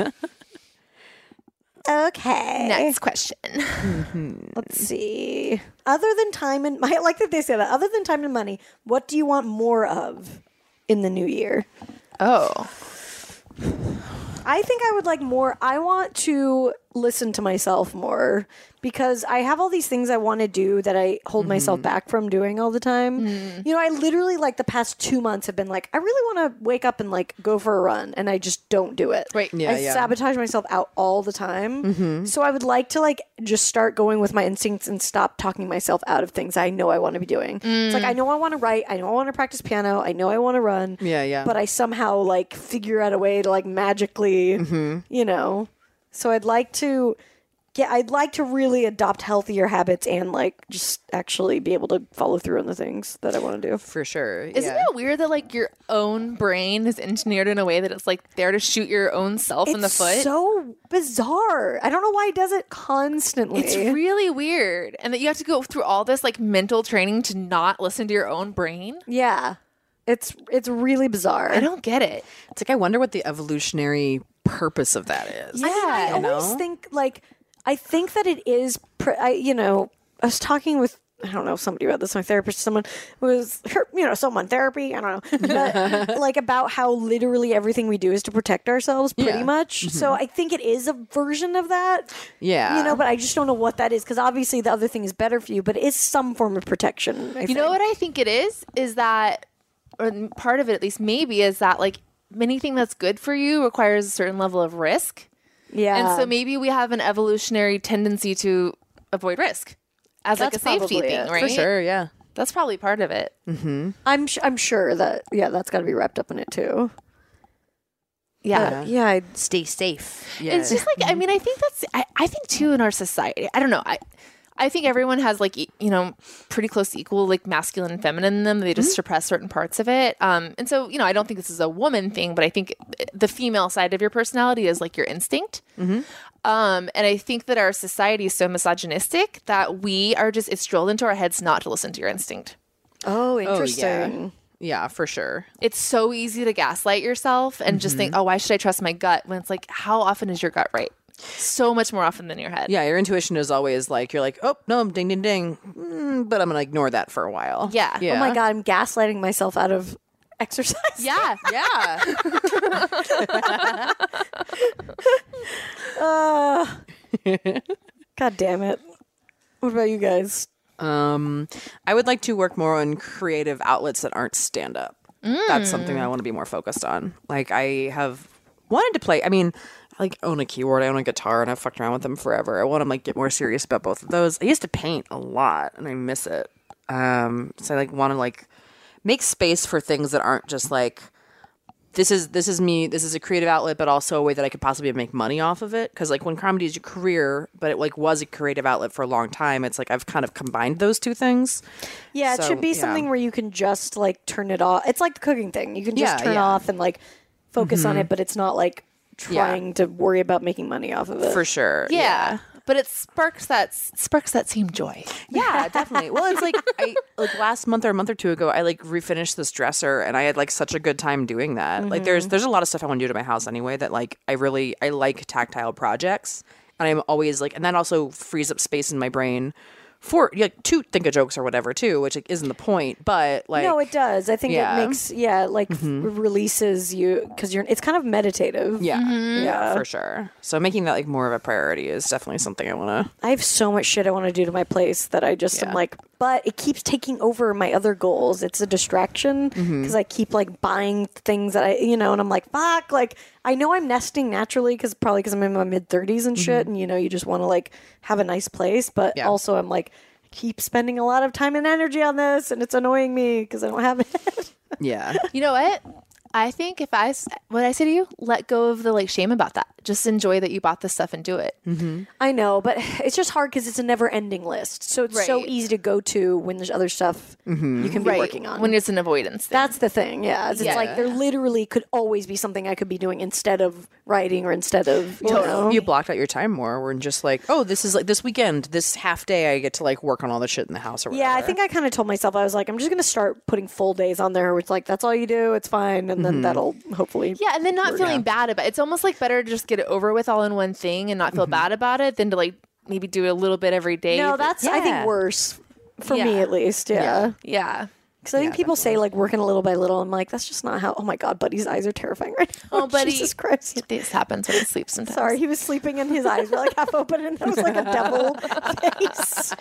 Okay. Next question. Let's see. Other than time and I like that they say that. Other than time and money, what do you want more of in the new year? Oh. I think I would like more. I want to listen to myself more because I have all these things I want to do that I hold myself back from doing all the time. You know, I literally like the past 2 months have been like, I really want to wake up and like go for a run, and I just don't do it. Right. Yeah, I sabotage myself out all the time. So I would like to like just start going with my instincts and stop talking myself out of things I know I want to be doing. It's like, I know I want to write. I know I want to practice piano. I know I want to run. Yeah. But I somehow like figure out a way to like magically, you know. So I'd like to really adopt healthier habits and like just actually be able to follow through on the things that I want to do. For sure. Isn't it weird that like your own brain is engineered in a way that it's like there to shoot your own self in the foot? It's so bizarre. I don't know why it does it constantly. It's really weird. And that you have to go through all this like mental training to not listen to your own brain. Yeah. It's really bizarre. I don't get it. It's like I wonder what the evolutionary purpose of that is. I mean, I always think like I think that it is. I was talking with I don't know somebody about this. My therapist, someone was someone therapy. I don't know, but like about how literally everything we do is to protect ourselves, pretty much. So I think it is a version of that. Yeah. But I just don't know what that is because obviously the other thing is better for you, but it is some form of protection. I You know what I think it is that, or part of it at least maybe, is that like anything that's good for you requires a certain level of risk. Yeah. And so maybe we have an evolutionary tendency to avoid risk as like a That's safety probably thing, it. right? For sure, yeah. That's probably part of it. I'm sure that that's got to be wrapped up in it too. Yeah. Yeah. Stay safe. Yeah. It's just like, I mean, I think that's, I think too in our society, I don't know. I think everyone has like, pretty close to equal like masculine and feminine in them. They just suppress certain parts of it. And so, I don't think this is a woman thing, but I think the female side of your personality is like your instinct. And I think that our society is so misogynistic that we are just, it's drilled into our heads not to listen to your instinct. Oh, interesting. Yeah, for sure. It's so easy to gaslight yourself and just think, oh, why should I trust my gut? When it's like, how often is your gut right? So much more often than your head. Yeah, your intuition is always like, you're like, oh, no, ding, ding, ding. But I'm going to ignore that for a while. Yeah. Oh my God, I'm gaslighting myself out of exercise. Yeah. Yeah. God damn it. What about you guys? I would like to work more on creative outlets that aren't stand up. That's something I want to be more focused on. Like I have wanted to play. I mean, I like own a keyboard. I own a guitar, and I've fucked around with them forever. I want to like get more serious about both of those. I used to paint a lot, and I miss it. So I like want to like make space for things that aren't just like this is me. This is a creative outlet, but also a way that I could possibly make money off of it. Because like when comedy is your career, but it like was a creative outlet for a long time. It's like I've kind of combined those two things. Yeah, it So, should be yeah. something where you can just like turn it off. It's like the cooking thing. You can just Yeah, turn yeah. off and like focus on it, but it's not like trying to worry about making money off of it. For sure. Yeah. But it sparks that same joy. Yeah, definitely. Well, it's like I like last month or a month or two ago, I like refinished this dresser, and I had like such a good time doing that. Like, there's a lot of stuff I want to do to my house anyway that like I like tactile projects, and I'm always like, and that also frees up space in my brain for like to think of jokes or whatever too, which like, isn't the point, but like No, it does. I think Yeah. it makes releases you because it's kind of meditative. yeah, Yeah. for sure. So making that like more of a priority is definitely something I want to. I have so much shit I want to do to my place that I just am Yeah. like, but it keeps taking over my other goals. It's a distraction because I keep like buying things that and I'm like, fuck, like I know I'm nesting naturally because I'm in my mid 30s and shit. And you just want to like have a nice place. But Yeah. also I'm like, keep spending a lot of time and energy on this and it's annoying me because I don't have it. Yeah, You know what? I think what I say to you, let go of the like shame about that. Just enjoy that you bought this stuff and do it. I know, but it's just hard because it's a never ending list. So it's so Right. easy to go to when there's other stuff you can be working on. When it's an avoidance thing. That's the thing, yeah. It's Yeah. like there literally could always be something I could be doing instead of writing or instead of, you know. you blocked out your time more. We're just like, oh, this is like this weekend, this half day, I get to like work on all the shit in the house or whatever. Yeah, I think I kind of told myself, I was like, I'm just going to start putting full days on there where it's like, that's all you do, it's fine. And then that'll hopefully. Yeah, and then not feeling bad about it. It's almost like better to just get it over with all in one thing and not feel bad about it than to like maybe do it a little bit every day. No, that's, I think, Yeah. worse for me Yeah. at least. Yeah. Yeah. Because I think people say like working a little by little. I'm like, that's just not how. Oh my God, Buddy's eyes are terrifying right now. Oh, Buddy. Jesus Christ. This happens when he sleeps sometimes. Sorry, he was sleeping and his eyes were like half open and it was like a devil face.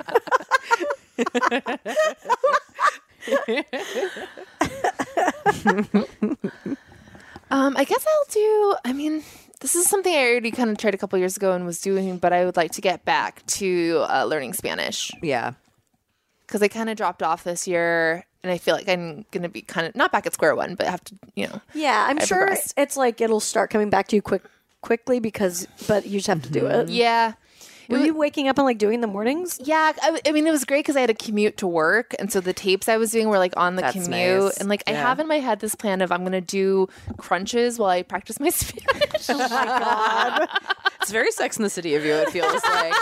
I guess this is something I already kind of tried a couple years ago and was doing, but I would like to get back to learning Spanish. Yeah. Because I kind of dropped off this year, and I feel like I'm going to be kind of not back at square one, but have to, Yeah, I'm I sure progressed. it's like it'll start coming back to you quickly but you just have to do it. Yeah. Were you waking up and like doing the mornings? Yeah, I mean, it was great because I had a commute to work, and so the tapes I was doing were like on the That's commute, nice. and like I Yeah. have in my head this plan of I'm going to do crunches while I practice my Spanish. Oh my God. It's very Sex in the City of you, it feels like.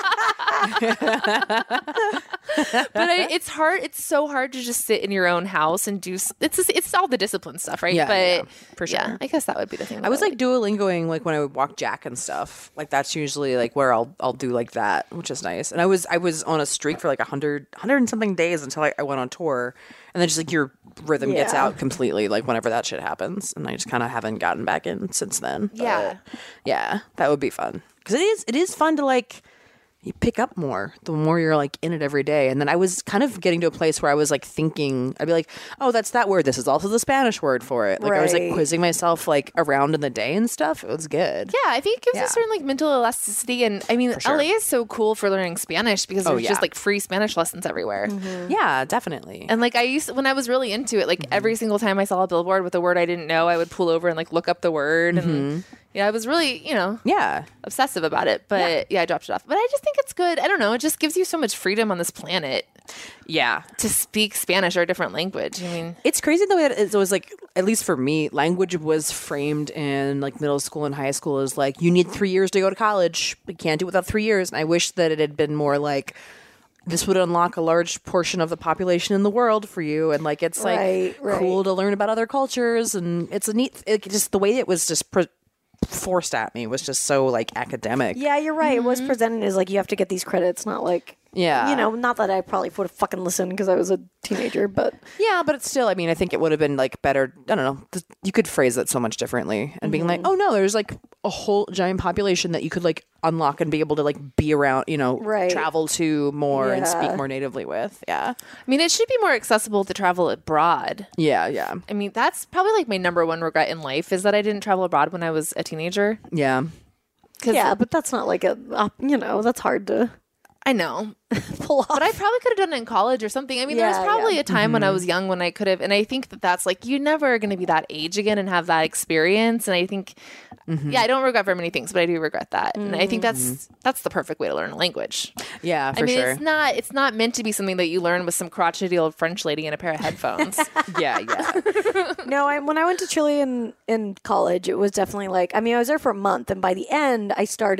But it's hard. It's so hard to just sit in your own house and do. It's all the discipline stuff, right? Yeah, but yeah, for yeah, sure. I guess that would be the thing. I was like Duolingoing like when I would walk Jack and stuff. Like that's usually like where I'll do like that, which is nice. And I was on a streak for like 100 and something days until I went on tour, and then just like your rhythm gets Yeah. out completely like whenever that shit happens, and I just kind of haven't gotten back in since then. Yeah. But, yeah, that would be fun because it is fun to like. You pick up more the more you're like in it every day. And then I was kind of getting to a place where I was like thinking, I'd be like, oh, that's that word. This is also the Spanish word for it. Like I was like Right. quizzing myself like around in the day and stuff. It was good. Yeah, I think it gives Yeah. a certain like mental elasticity, and I mean, sure. LA is so cool for learning Spanish because there's yeah. just like free Spanish lessons everywhere. Yeah, definitely. And like when I was really into it, like every single time I saw a billboard with a word I didn't know, I would pull over and like look up the word, and I was really yeah. obsessive about it. But yeah, I dropped it off. But I just think it's good. I don't know. It just gives you so much freedom on this planet Yeah. to speak Spanish or a different language. I mean, It's crazy the way that it was like, at least for me, language was framed in like middle school and high school as like, you need 3 years to go to college. You can't do it without 3 years. And I wish that it had been more like, this would unlock a large portion of the population in the world for you. And like, it's like Right. cool to learn about other cultures. And it's a neat, just the way it was just forced at me was just so like academic. Yeah, you're right. It was presented as like you have to get these credits, not like Yeah. not that I probably would have fucking listened because I was a teenager, but Yeah, but it's still, I mean, I think it would have been like better. I don't know. You could phrase it so much differently and being like, oh no, there's like a whole giant population that you could like unlock and be able to like be around, Right. travel to more and speak Yeah. more natively with. Yeah. I mean, it should be more accessible to travel abroad. Yeah. Yeah. I mean, that's probably like my number one regret in life is that I didn't travel abroad when I was a teenager. Yeah. 'Cause yeah, but that's not like that's hard to I know. pull off. But I probably could have done it in college or something. I mean, there was Yeah, probably yeah. a time when I was young when I could have, and I think that that's like, you're never going to be that age again and have that experience. And I think, yeah, I don't regret very many things, but I do regret that. And I think that's the perfect way to learn a language. Yeah, for I mean, sure. it's not meant to be something that you learn with some crotchety old French lady and a pair of headphones. Yeah. Yeah. No, when I went to Chile in college, it was definitely like, I mean, I was there for a month, and by the end,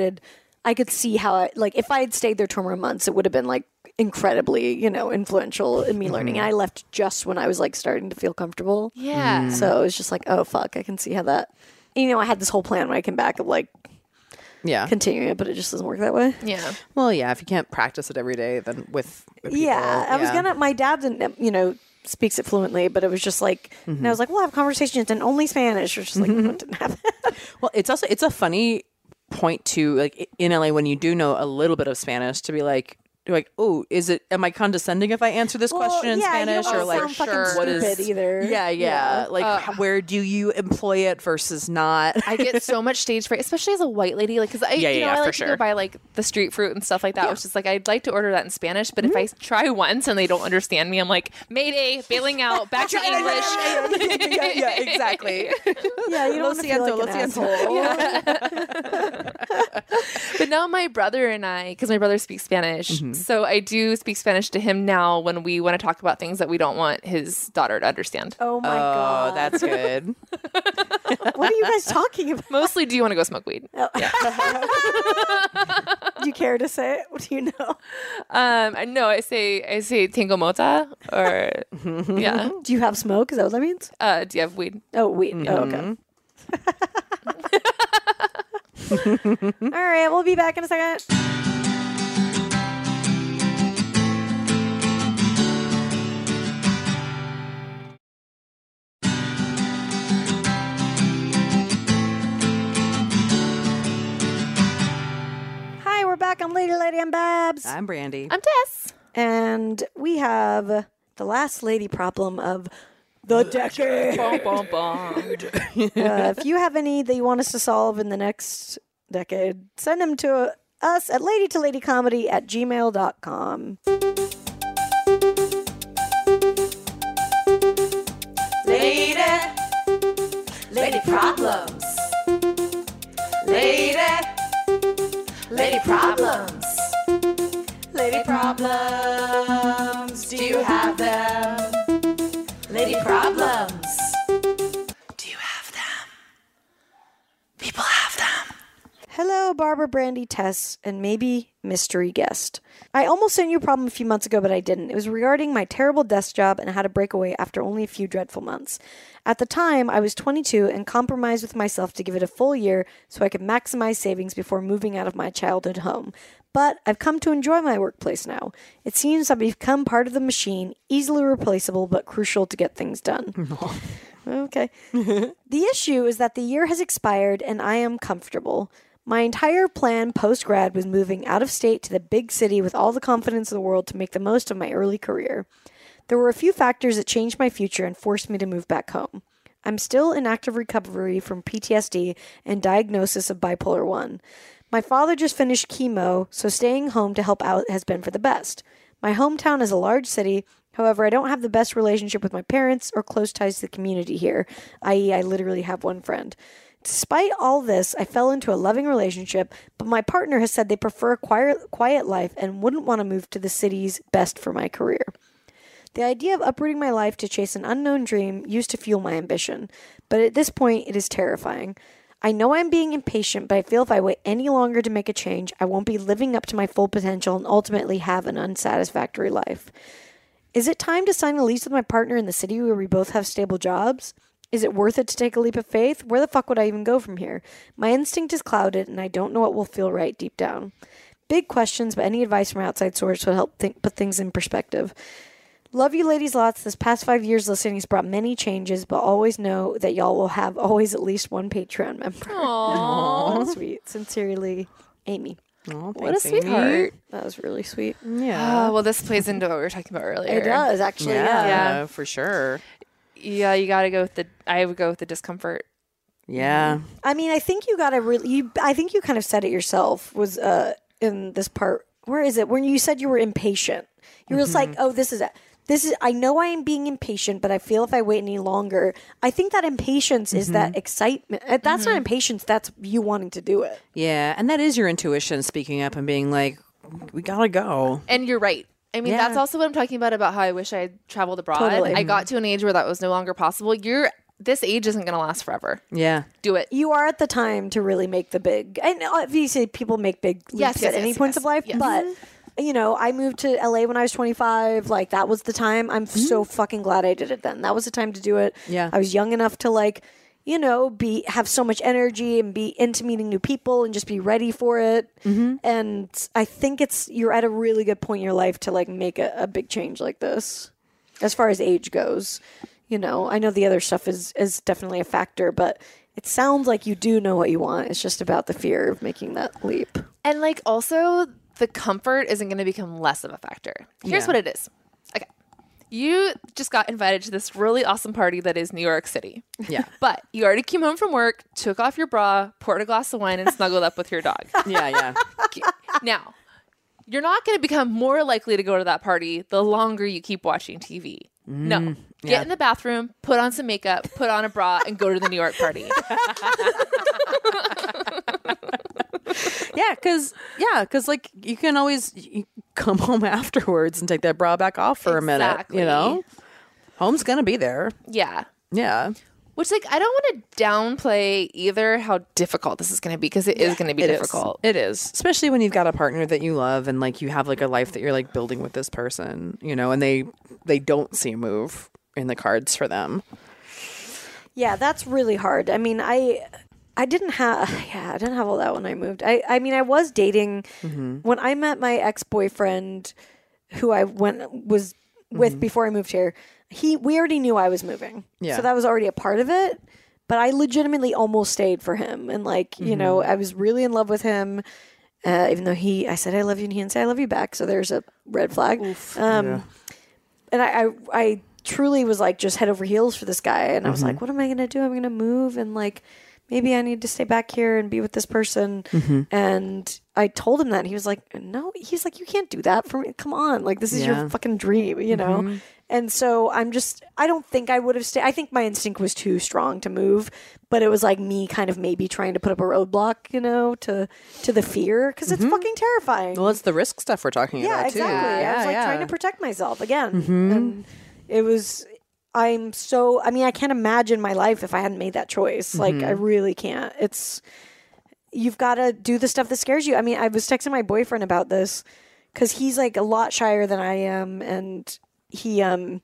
I could see how, if I had stayed there 2 more months, it would have been like incredibly, influential in me learning. And I left just when I was like starting to feel comfortable. Yeah. So it was just like, oh fuck, I can see how that. I had this whole plan when I came back of like Yeah. continuing it, but it just doesn't work that way. Yeah. Well, yeah. If you can't practice it every day, then with people, Yeah, I was yeah. my dad didn't, speaks it fluently, but it was just like, and I was like, we'll have conversations in only Spanish, or just like, what didn't happen. Well, it's a funny point to like in LA when you do know a little bit of Spanish to be like, you're like, oh, am I condescending if I answer this question in Spanish, you don't or like sound fucking sure. what is stupid either? Yeah. Like, where do you employ it versus not? I get so much stage fright, especially as a white lady. Like, because I Yeah, I for like to sure. go buy like the street fruit and stuff like that. It's just like I'd like to order that in Spanish, but if I try once and they don't understand me, I'm like, Mayday, bailing out, back to English. yeah, exactly. Yeah, you don't want to feel like an asshole. But now my brother and I, because my brother speaks Spanish, so I do speak Spanish to him now when we want to talk about things that we don't want his daughter to understand. Oh my Oh, god, that's good. what are you guys talking about? Mostly, do you want to go smoke weed? Do you care to say it? What do you know? I know I say tengo mota, or yeah. Do you have smoke? Is that what that means? Do you have weed? Oh, weed. Oh, okay. All right, we'll be back in a second. we're back on Lady and Babs. I'm Brandy. I'm Tess. And we have the last lady problem of the decade. Bum, bum, bum. If you have any that you want us to solve in the next decade, send them to us at ladytoladycomedy@gmail.com. Lady problems. Lady problems. Lady problems. Do you have them? Lady problems. Do you have them? People have them. Hello, Barbara, Brandy, Tess, and maybe mystery guest. I almost sent you a problem a few months ago, but I didn't. It was regarding my terrible desk job and how to break away after only a few dreadful months. At the time, I was 22 and compromised with myself to give it a full year so I could maximize savings before moving out of my childhood home. But I've come to enjoy my workplace now. It seems I've become part of the machine, easily replaceable but crucial to get things done. Okay. The issue is that the year has expired and I am comfortable. My entire plan post-grad was moving out of state to the big city with all the confidence in the world to make the most of my early career. There were a few factors that changed my future and forced me to move back home. I'm still in active recovery from PTSD and diagnosis of bipolar 1. My father just finished chemo, so staying home to help out has been for the best. My hometown is a large city. However, I don't have the best relationship with my parents or close ties to the community here, i.e. I literally have one friend. Despite all this, I fell into a loving relationship, but my partner has said they prefer a quiet life and wouldn't want to move to the city's best for my career. The idea of uprooting my life to chase an unknown dream used to fuel my ambition, but at this point, it is terrifying. I know I'm being impatient, but I feel if I wait any longer to make a change, I won't be living up to my full potential and ultimately have an unsatisfactory life. Is it time to sign a lease with my partner in the city where we both have stable jobs? Is it worth it to take a leap of faith? Where the fuck would I even go from here? My instinct is clouded, and I don't know what will feel right deep down. Big questions, but any advice from an outside source would help put things in perspective. Love you ladies lots. This past 5 years listening has brought many changes, but always know that y'all will have always at least one Patreon member. Aww. Sweet. Sincerely, Amy. Oh, What a thanks, Amy. sweetheart. That was really sweet. Yeah. Well, this plays into what we were talking about earlier. It does, actually. Yeah. Yeah. For sure. Yeah, you gotta go with I would go with the discomfort. Yeah. I mean, I think you got to really, I think you kind of said it yourself was in this part. Where is it? When you said you were impatient. You were just like, oh, this is it. I know I am being impatient, but I feel if I wait any longer, I think that impatience is that excitement. That's not impatience. That's you wanting to do it. Yeah. And that is your intuition speaking up and being like, we gotta go. And you're right. I mean, Yeah. that's also what I'm talking about how I wish I had traveled abroad. Totally. I got to an age where that was no longer possible. This age isn't going to last forever. Yeah. Do it. You are at the time to really make the big, and obviously people make big leaps Yes, at any points of life, yes. but you know, I moved to LA when I was 25. Like that was the time. I'm so fucking glad I did it then. That was the time to do it. Yeah. I was young enough to like, you know, have so much energy and be into meeting new people and just be ready for it. And I think you're at a really good point in your life to like make a big change like this as far as age goes. You know, I know the other stuff is definitely a factor, but it sounds like you do know what you want. It's just about the fear of making that leap. And like also the comfort isn't going to become less of a factor. Here's what it is. Okay. You just got invited to this really awesome party that is New York City. Yeah. But you already came home from work, took off your bra, poured a glass of wine, and snuggled up with your dog. Yeah. Yeah. Now, you're not going to become more likely to go to that party the longer you keep watching TV. No. Get in the bathroom, put on some makeup, put on a bra, and go to the New York party. Yeah, because like you can always come home afterwards and take that bra back off for a minute. Exactly. You know, home's gonna be there. Yeah. Yeah, Which, like, I don't want to downplay either how difficult this is going to be, because it is going to be difficult. It is, especially when you've got a partner that you love and like you have like a life that you're like building with this person. You know, and they don't see a move in the cards for them. Yeah, that's really hard. I mean, I didn't have all that when I moved. I mean, I was dating when I met my ex-boyfriend, who I was with before I moved here. We already knew I was moving, Yeah. so that was already a part of it. But I legitimately almost stayed for him, and like you know, I was really in love with him. Even though I said I love you and he didn't say I love you back, so there's a red flag. And I truly was like just head over heels for this guy, and I was like, what am I gonna do? I'm gonna move, and like maybe I need to stay back here and be with this person. And I told him that, and he was like, no. He's like, you can't do that for me. Come on, like this is your fucking dream, you know. And so I don't think I would have stayed. I think my instinct was too strong to move, but it was like me kind of maybe trying to put up a roadblock, you know, to the fear, because it's fucking terrifying. Well, it's the risk stuff we're talking about, too. Exactly. I was like trying to protect myself again. And it was, I can't imagine my life if I hadn't made that choice. Like, I really can't. You've got to do the stuff that scares you. I mean, I was texting my boyfriend about this because he's like a lot shyer than I am, and he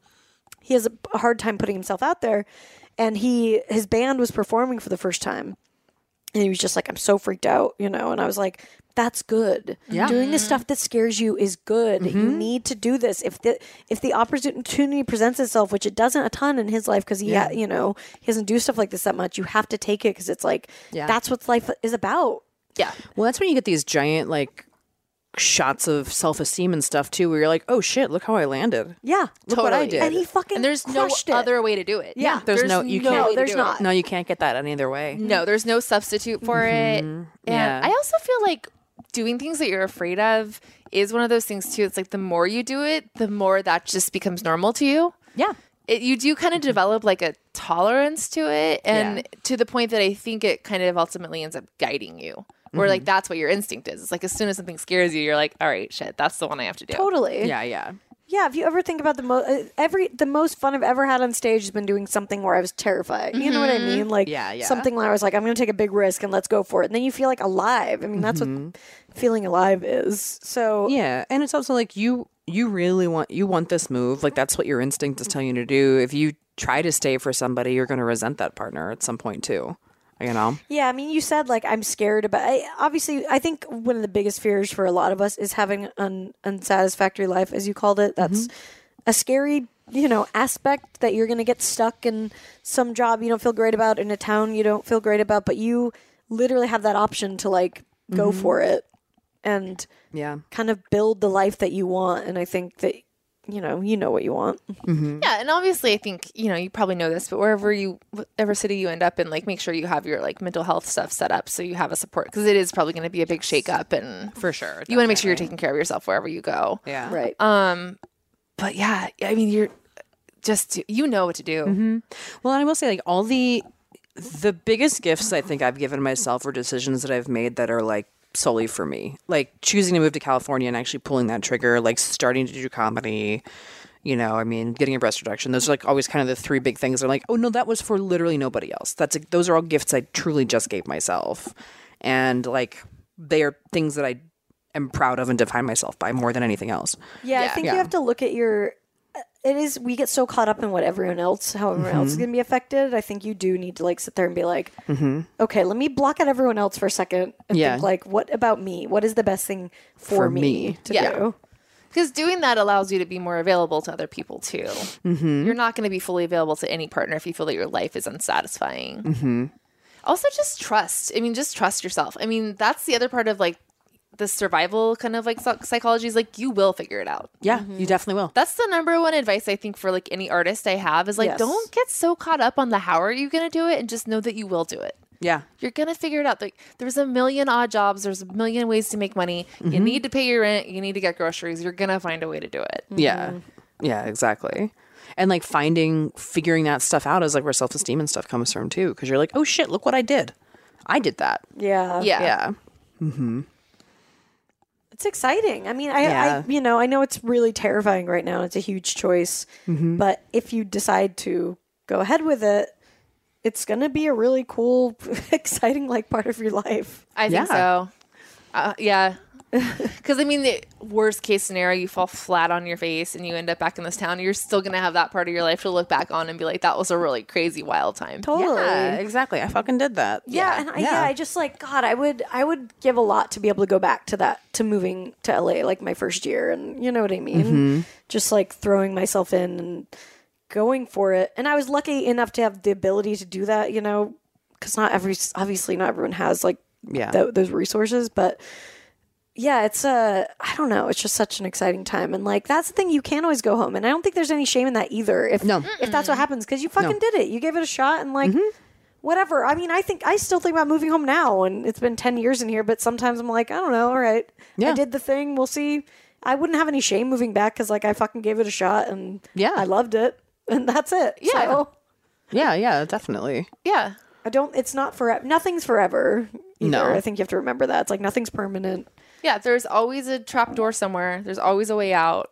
has a hard time putting himself out there, and his band was performing for the first time, and he was just like, I'm so freaked out, you know. And I was like, that's good. Doing the stuff that scares you is good. You need to do this. If the opportunity presents itself, which it doesn't a ton in his life, because he doesn't do stuff like this that much, you have to take it, because it's like that's what life is about. Yeah. Well, that's when you get these giant like shots of self-esteem and stuff too, where you're like, oh shit, look how I landed. Yeah, look what I did. And he fucking And there's no crushed it. other way to do it. Yeah. There's no way to do it. No, you can't get that any other way. No, there's no substitute for it. And Yeah. I also feel like doing things that you're afraid of is one of those things too. It's like the more you do it, the more that just becomes normal to you. Yeah. You do kind of develop like a tolerance to it, and to the point that I think it kind of ultimately ends up guiding you. Where like that's what your instinct is. It's like as soon as something scares you, you're like, all right, shit, that's the one I have to do. Totally. Yeah. Yeah, if you ever think about the most fun I've ever had on stage has been doing something where I was terrified. You know what I mean? Like something where I was like, I'm going to take a big risk and let's go for it. And then you feel like alive. I mean, that's what feeling alive is. So yeah, and it's also like you really want this move. Like that's what your instinct is telling you to do. If you try to stay for somebody, you're going to resent that partner at some point too. You know? Yeah, I mean, you said like I'm scared about. Obviously, I think one of the biggest fears for a lot of us is having an unsatisfactory life, as you called it. That's a scary, aspect that you're going to get stuck in some job you don't feel great about, in a town you don't feel great about, but you literally have that option to like go for it and kind of build the life that you want. And I think that you know what you want. Yeah, and obviously I think, you probably know this, but whatever city you end up in, like make sure you have your like mental health stuff set up so you have a support, because it is probably going to be a big shakeup, and for sure. You want to make sure you're taking care of yourself wherever you go. Yeah. Right. But yeah, I mean, you're just, what to do. Well, and I will say like all the biggest gifts I think I've given myself are decisions that I've made that are like solely for me, like choosing to move to California and actually pulling that trigger, like starting to do comedy, getting a breast reduction. Those are like always kind of the three big things. They're like, oh no, that was for literally nobody else. Those are all gifts I truly just gave myself, and like they are things that I am proud of and define myself by more than anything else. Yeah, I think you have to look at we get so caught up in what how everyone else is going to be affected. I think you do need to like sit there and be like, okay, let me block out everyone else for a second and think like, what about me? What is the best thing for me to do? Because doing that allows you to be more available to other people too. You're not going to be fully available to any partner if you feel that your life is unsatisfying. Also, just trust. I mean, just trust yourself. I mean, that's the other part of like the survival kind of like psychology, is like you will figure it out. Yeah, you definitely will. That's the number one advice I think for like any artist I have is like, don't get so caught up on the how are you going to do it, and just know that you will do it. Yeah. You're going to figure it out. Like, there's a million odd jobs. There's a million ways to make money. You need to pay your rent. You need to get groceries. You're going to find a way to do it. Yeah. Yeah, exactly. And like figuring that stuff out is like where self-esteem and stuff comes from too. Because you're like, oh shit, look what I did. I did that. Yeah. Yeah. It's exciting. I mean, I know it's really terrifying right now. It's a huge choice. But if you decide to go ahead with it, it's going to be a really cool, exciting like part of your life. I think so. Yeah. Because I mean, the worst case scenario, you fall flat on your face and you end up back in this town. You're still going to have that part of your life to look back on and be like, that was a really crazy, wild time. Totally. Yeah, exactly. I fucking did that. Yeah. And I just like, God, I would give a lot to be able to go back to that, to moving to LA like my first year. And you know what I mean? Just like throwing myself in and going for it. And I was lucky enough to have the ability to do that, because obviously not everyone has like those resources, but yeah, it's I don't know. It's just such an exciting time, and like that's the thing. You can't always go home, and I don't think there's any shame in that either. If that's what happens, because you fucking did it, you gave it a shot, and like whatever. I mean, I still think about moving home now, and it's been 10 years in here, but sometimes I'm like, I don't know. All right, I did the thing. We'll see. I wouldn't have any shame moving back because like I fucking gave it a shot, and I loved it, and that's it. Yeah. So, Yeah, definitely. Yeah. it's not forever. Nothing's forever. Either. No. I think you have to remember that. It's like nothing's permanent. Yeah, there's always a trap door somewhere. There's always a way out.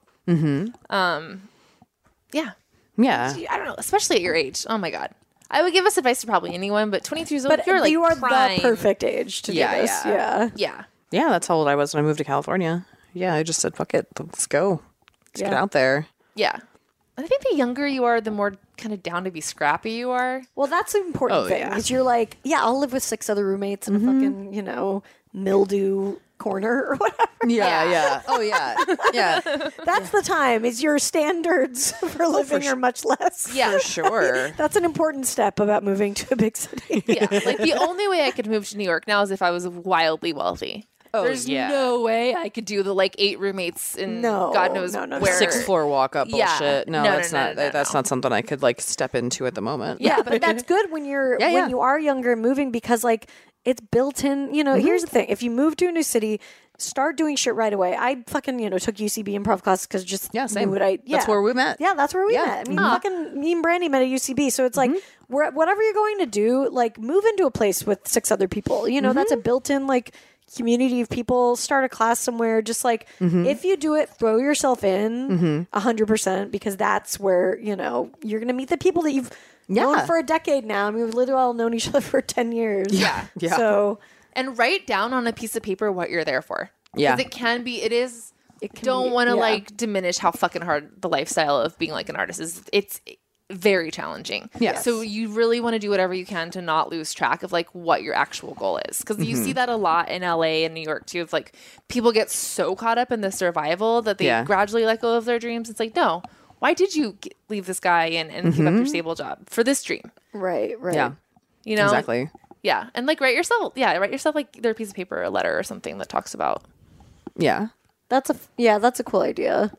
Yeah. Yeah. I don't know, especially at your age. Oh my God. I would give this advice to probably anyone, but 22 years old, But you're like you are prime. the perfect age to do this. Yeah. Yeah. Yeah, that's how old I was when I moved to California. Yeah, I just said, fuck it. Let's go. Let's get Yeah. out there. Yeah. I think the younger you are, the more kind of down to be scrappy you are. Well, that's an important thing. Is you're like, yeah, I'll live with 6 other roommates in a fucking, mildew corner or whatever. Yeah. Oh, yeah. Yeah. That's the time. Is your standards for living are much less. Yeah. For sure. That's an important step about moving to a big city. Yeah. Like the only way I could move to New York now is if I was wildly wealthy. Oh, There's yeah. no way I could do the like 8 roommates in No, God knows no, no, no. where. 6th floor walk up Yeah. bullshit. No, No, that's no, not. no, no, That's no. not something I could like step into at the moment. Yeah, but that's good when you're Yeah, when yeah. you are younger and moving because like it's built in. Here's the thing: if you move to a new city, start doing shit right away. I fucking took UCB improv class because just same. knew what I. That's where we met. Yeah, that's where we Yeah. met. I mean, fucking me and Brandy met at UCB, so it's like whatever you're going to do, like move into a place with 6 other people. That's a built-in like community of people. Start a class somewhere. Just like if you do it, throw yourself in 100% because that's where you're gonna meet the people that you've known for a decade now. I mean, we've literally all known each other for 10 years. Yeah. Yeah. So And write down on a piece of paper what you're there for. Yeah. Because it is. It can Don't be- want to yeah. like diminish how fucking hard the lifestyle of being like an artist is. It's very challenging. Yes. So you really want to do whatever you can to not lose track of like what your actual goal is. Because you see that a lot in LA and New York too. Of like people get so caught up in the survival that they gradually let go of their dreams. It's like, no, why did you leave this guy and give up your stable job for this dream? right. Yeah. Exactly. Yeah. And like write yourself like either a piece of paper or a letter or something that talks about. Yeah. That's a cool idea.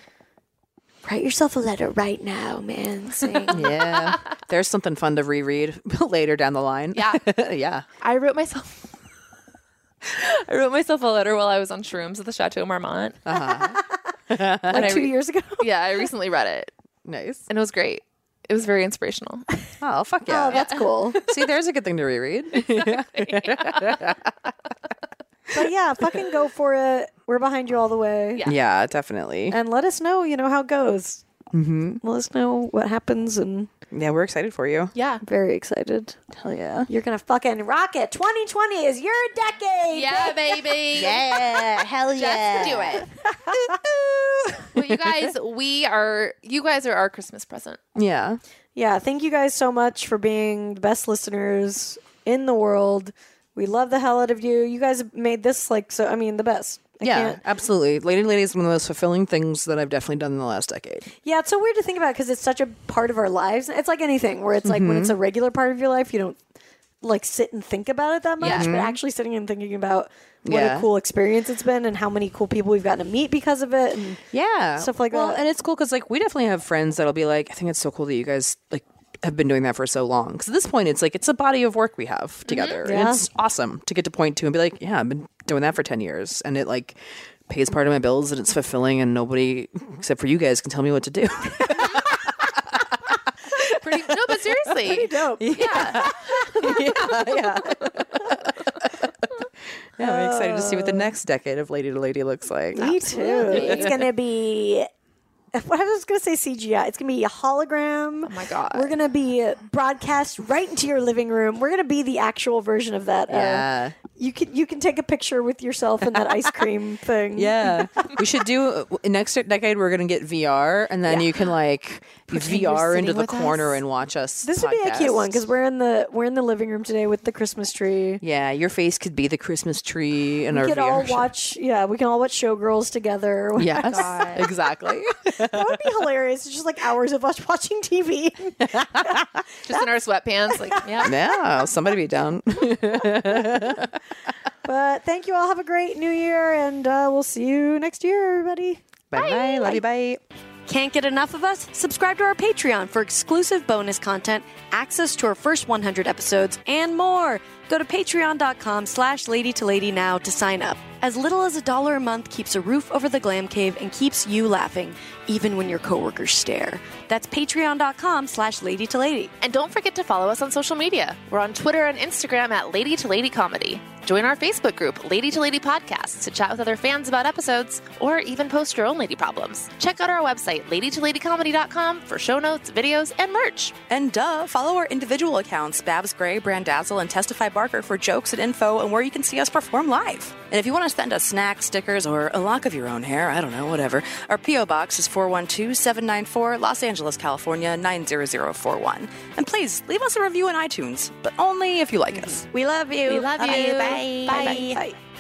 Write yourself a letter right now, man. Saying, Yeah. There's something fun to reread later down the line. Yeah. Yeah. I wrote myself a letter while I was on shrooms at the Chateau Marmont. like 2 years ago. Yeah, I recently read it Nice. and it was great. It was very inspirational. Oh, fuck yeah. Oh, that's cool. See, there's a good thing to reread. But yeah, fucking go for it. We're behind you all the way. Yeah. Yeah, definitely. And let us know, how it goes. Mm-hmm. Let us know what happens, and Yeah, we're excited for you. Yeah. I'm very excited. Hell yeah. You're gonna fucking rock it. 2020 is your decade. Yeah, baby. Yeah, hell Just do it. Well, you guys are our Christmas present. Yeah. Yeah. Thank you guys so much for being the best listeners in the world. We love the hell out of you. You guys have made this the best. I Yeah, can't- absolutely. Lady Lady is one of the most fulfilling things that I've definitely done in the last decade. Yeah, it's so weird to think about because it's such a part of our lives. It's like anything where it's like when it's a regular part of your life, you don't like sit and think about it that much, Yeah. but actually sitting and thinking about what Yeah. a cool experience it's been and how many cool people we've gotten to meet because of it and Yeah. stuff like well, that. and it's cool because like we definitely have friends that'll be like, I think it's so cool that you guys like have been doing that for so long. Because at this point, it's like it's a body of work we have together. Yeah. And it's awesome to get to point to and be like, yeah, I've been doing that for 10 years. And it like pays part of my bills and it's fulfilling and nobody except for you guys can tell me what to do. No, but seriously. dope. Yeah. yeah. Yeah, I'm excited to see what the next decade of Lady to Lady looks like. Me too. It's gonna be. What I was going to say CGI. It's going to be a hologram. Oh my God. We're going to be broadcast right into your living room. We're going to be the actual version of that. Yeah. You can take a picture with yourself in that ice cream thing. Yeah, we should do next decade. We're gonna get VR, and then you can like Pretend you're VR into sitting the with corner us. and watch us. This would be a cute one because podcast. we're in the living room today with the Christmas tree. Yeah, your face could be the Christmas tree, and We our could VR all show. watch. Yeah, we can all watch Showgirls together. Yes, God. exactly. That would be hilarious. It's just like hours of us watching TV. Just in our sweatpants. Like, yeah. Yeah, somebody be down. But thank you all. Have a great new year, and we'll see you next year, everybody. Bye. Love you. Bye. Can't get enough of us? Subscribe to our Patreon for exclusive bonus content, access to our first 100 episodes, and more. Go to patreon.com/LadyToLady now to sign up. As little as $1 a month keeps a roof over the Glam Cave and keeps you laughing, even when your coworkers stare. That's patreon.com/LadyToLady. And don't forget to follow us on social media. We're on Twitter and Instagram at Lady to Lady Comedy. Join our Facebook group, Lady to Lady Podcasts, to chat with other fans about episodes, or even post your own lady problems. Check out our website, ladytoladycomedy.com, for show notes, videos, and merch. And follow our individual accounts, Babs Gray, Brandazzle, and Testify Barker, for jokes and info and where you can see us perform live. And if you want to send us snacks, stickers, or a lock of your own hair, I don't know, whatever, our P.O. Box is 412-794, Los Angeles, California, 90041. And please, leave us a review on iTunes, but only if you like us. We love you. We love you. Bye. Bye. Bye.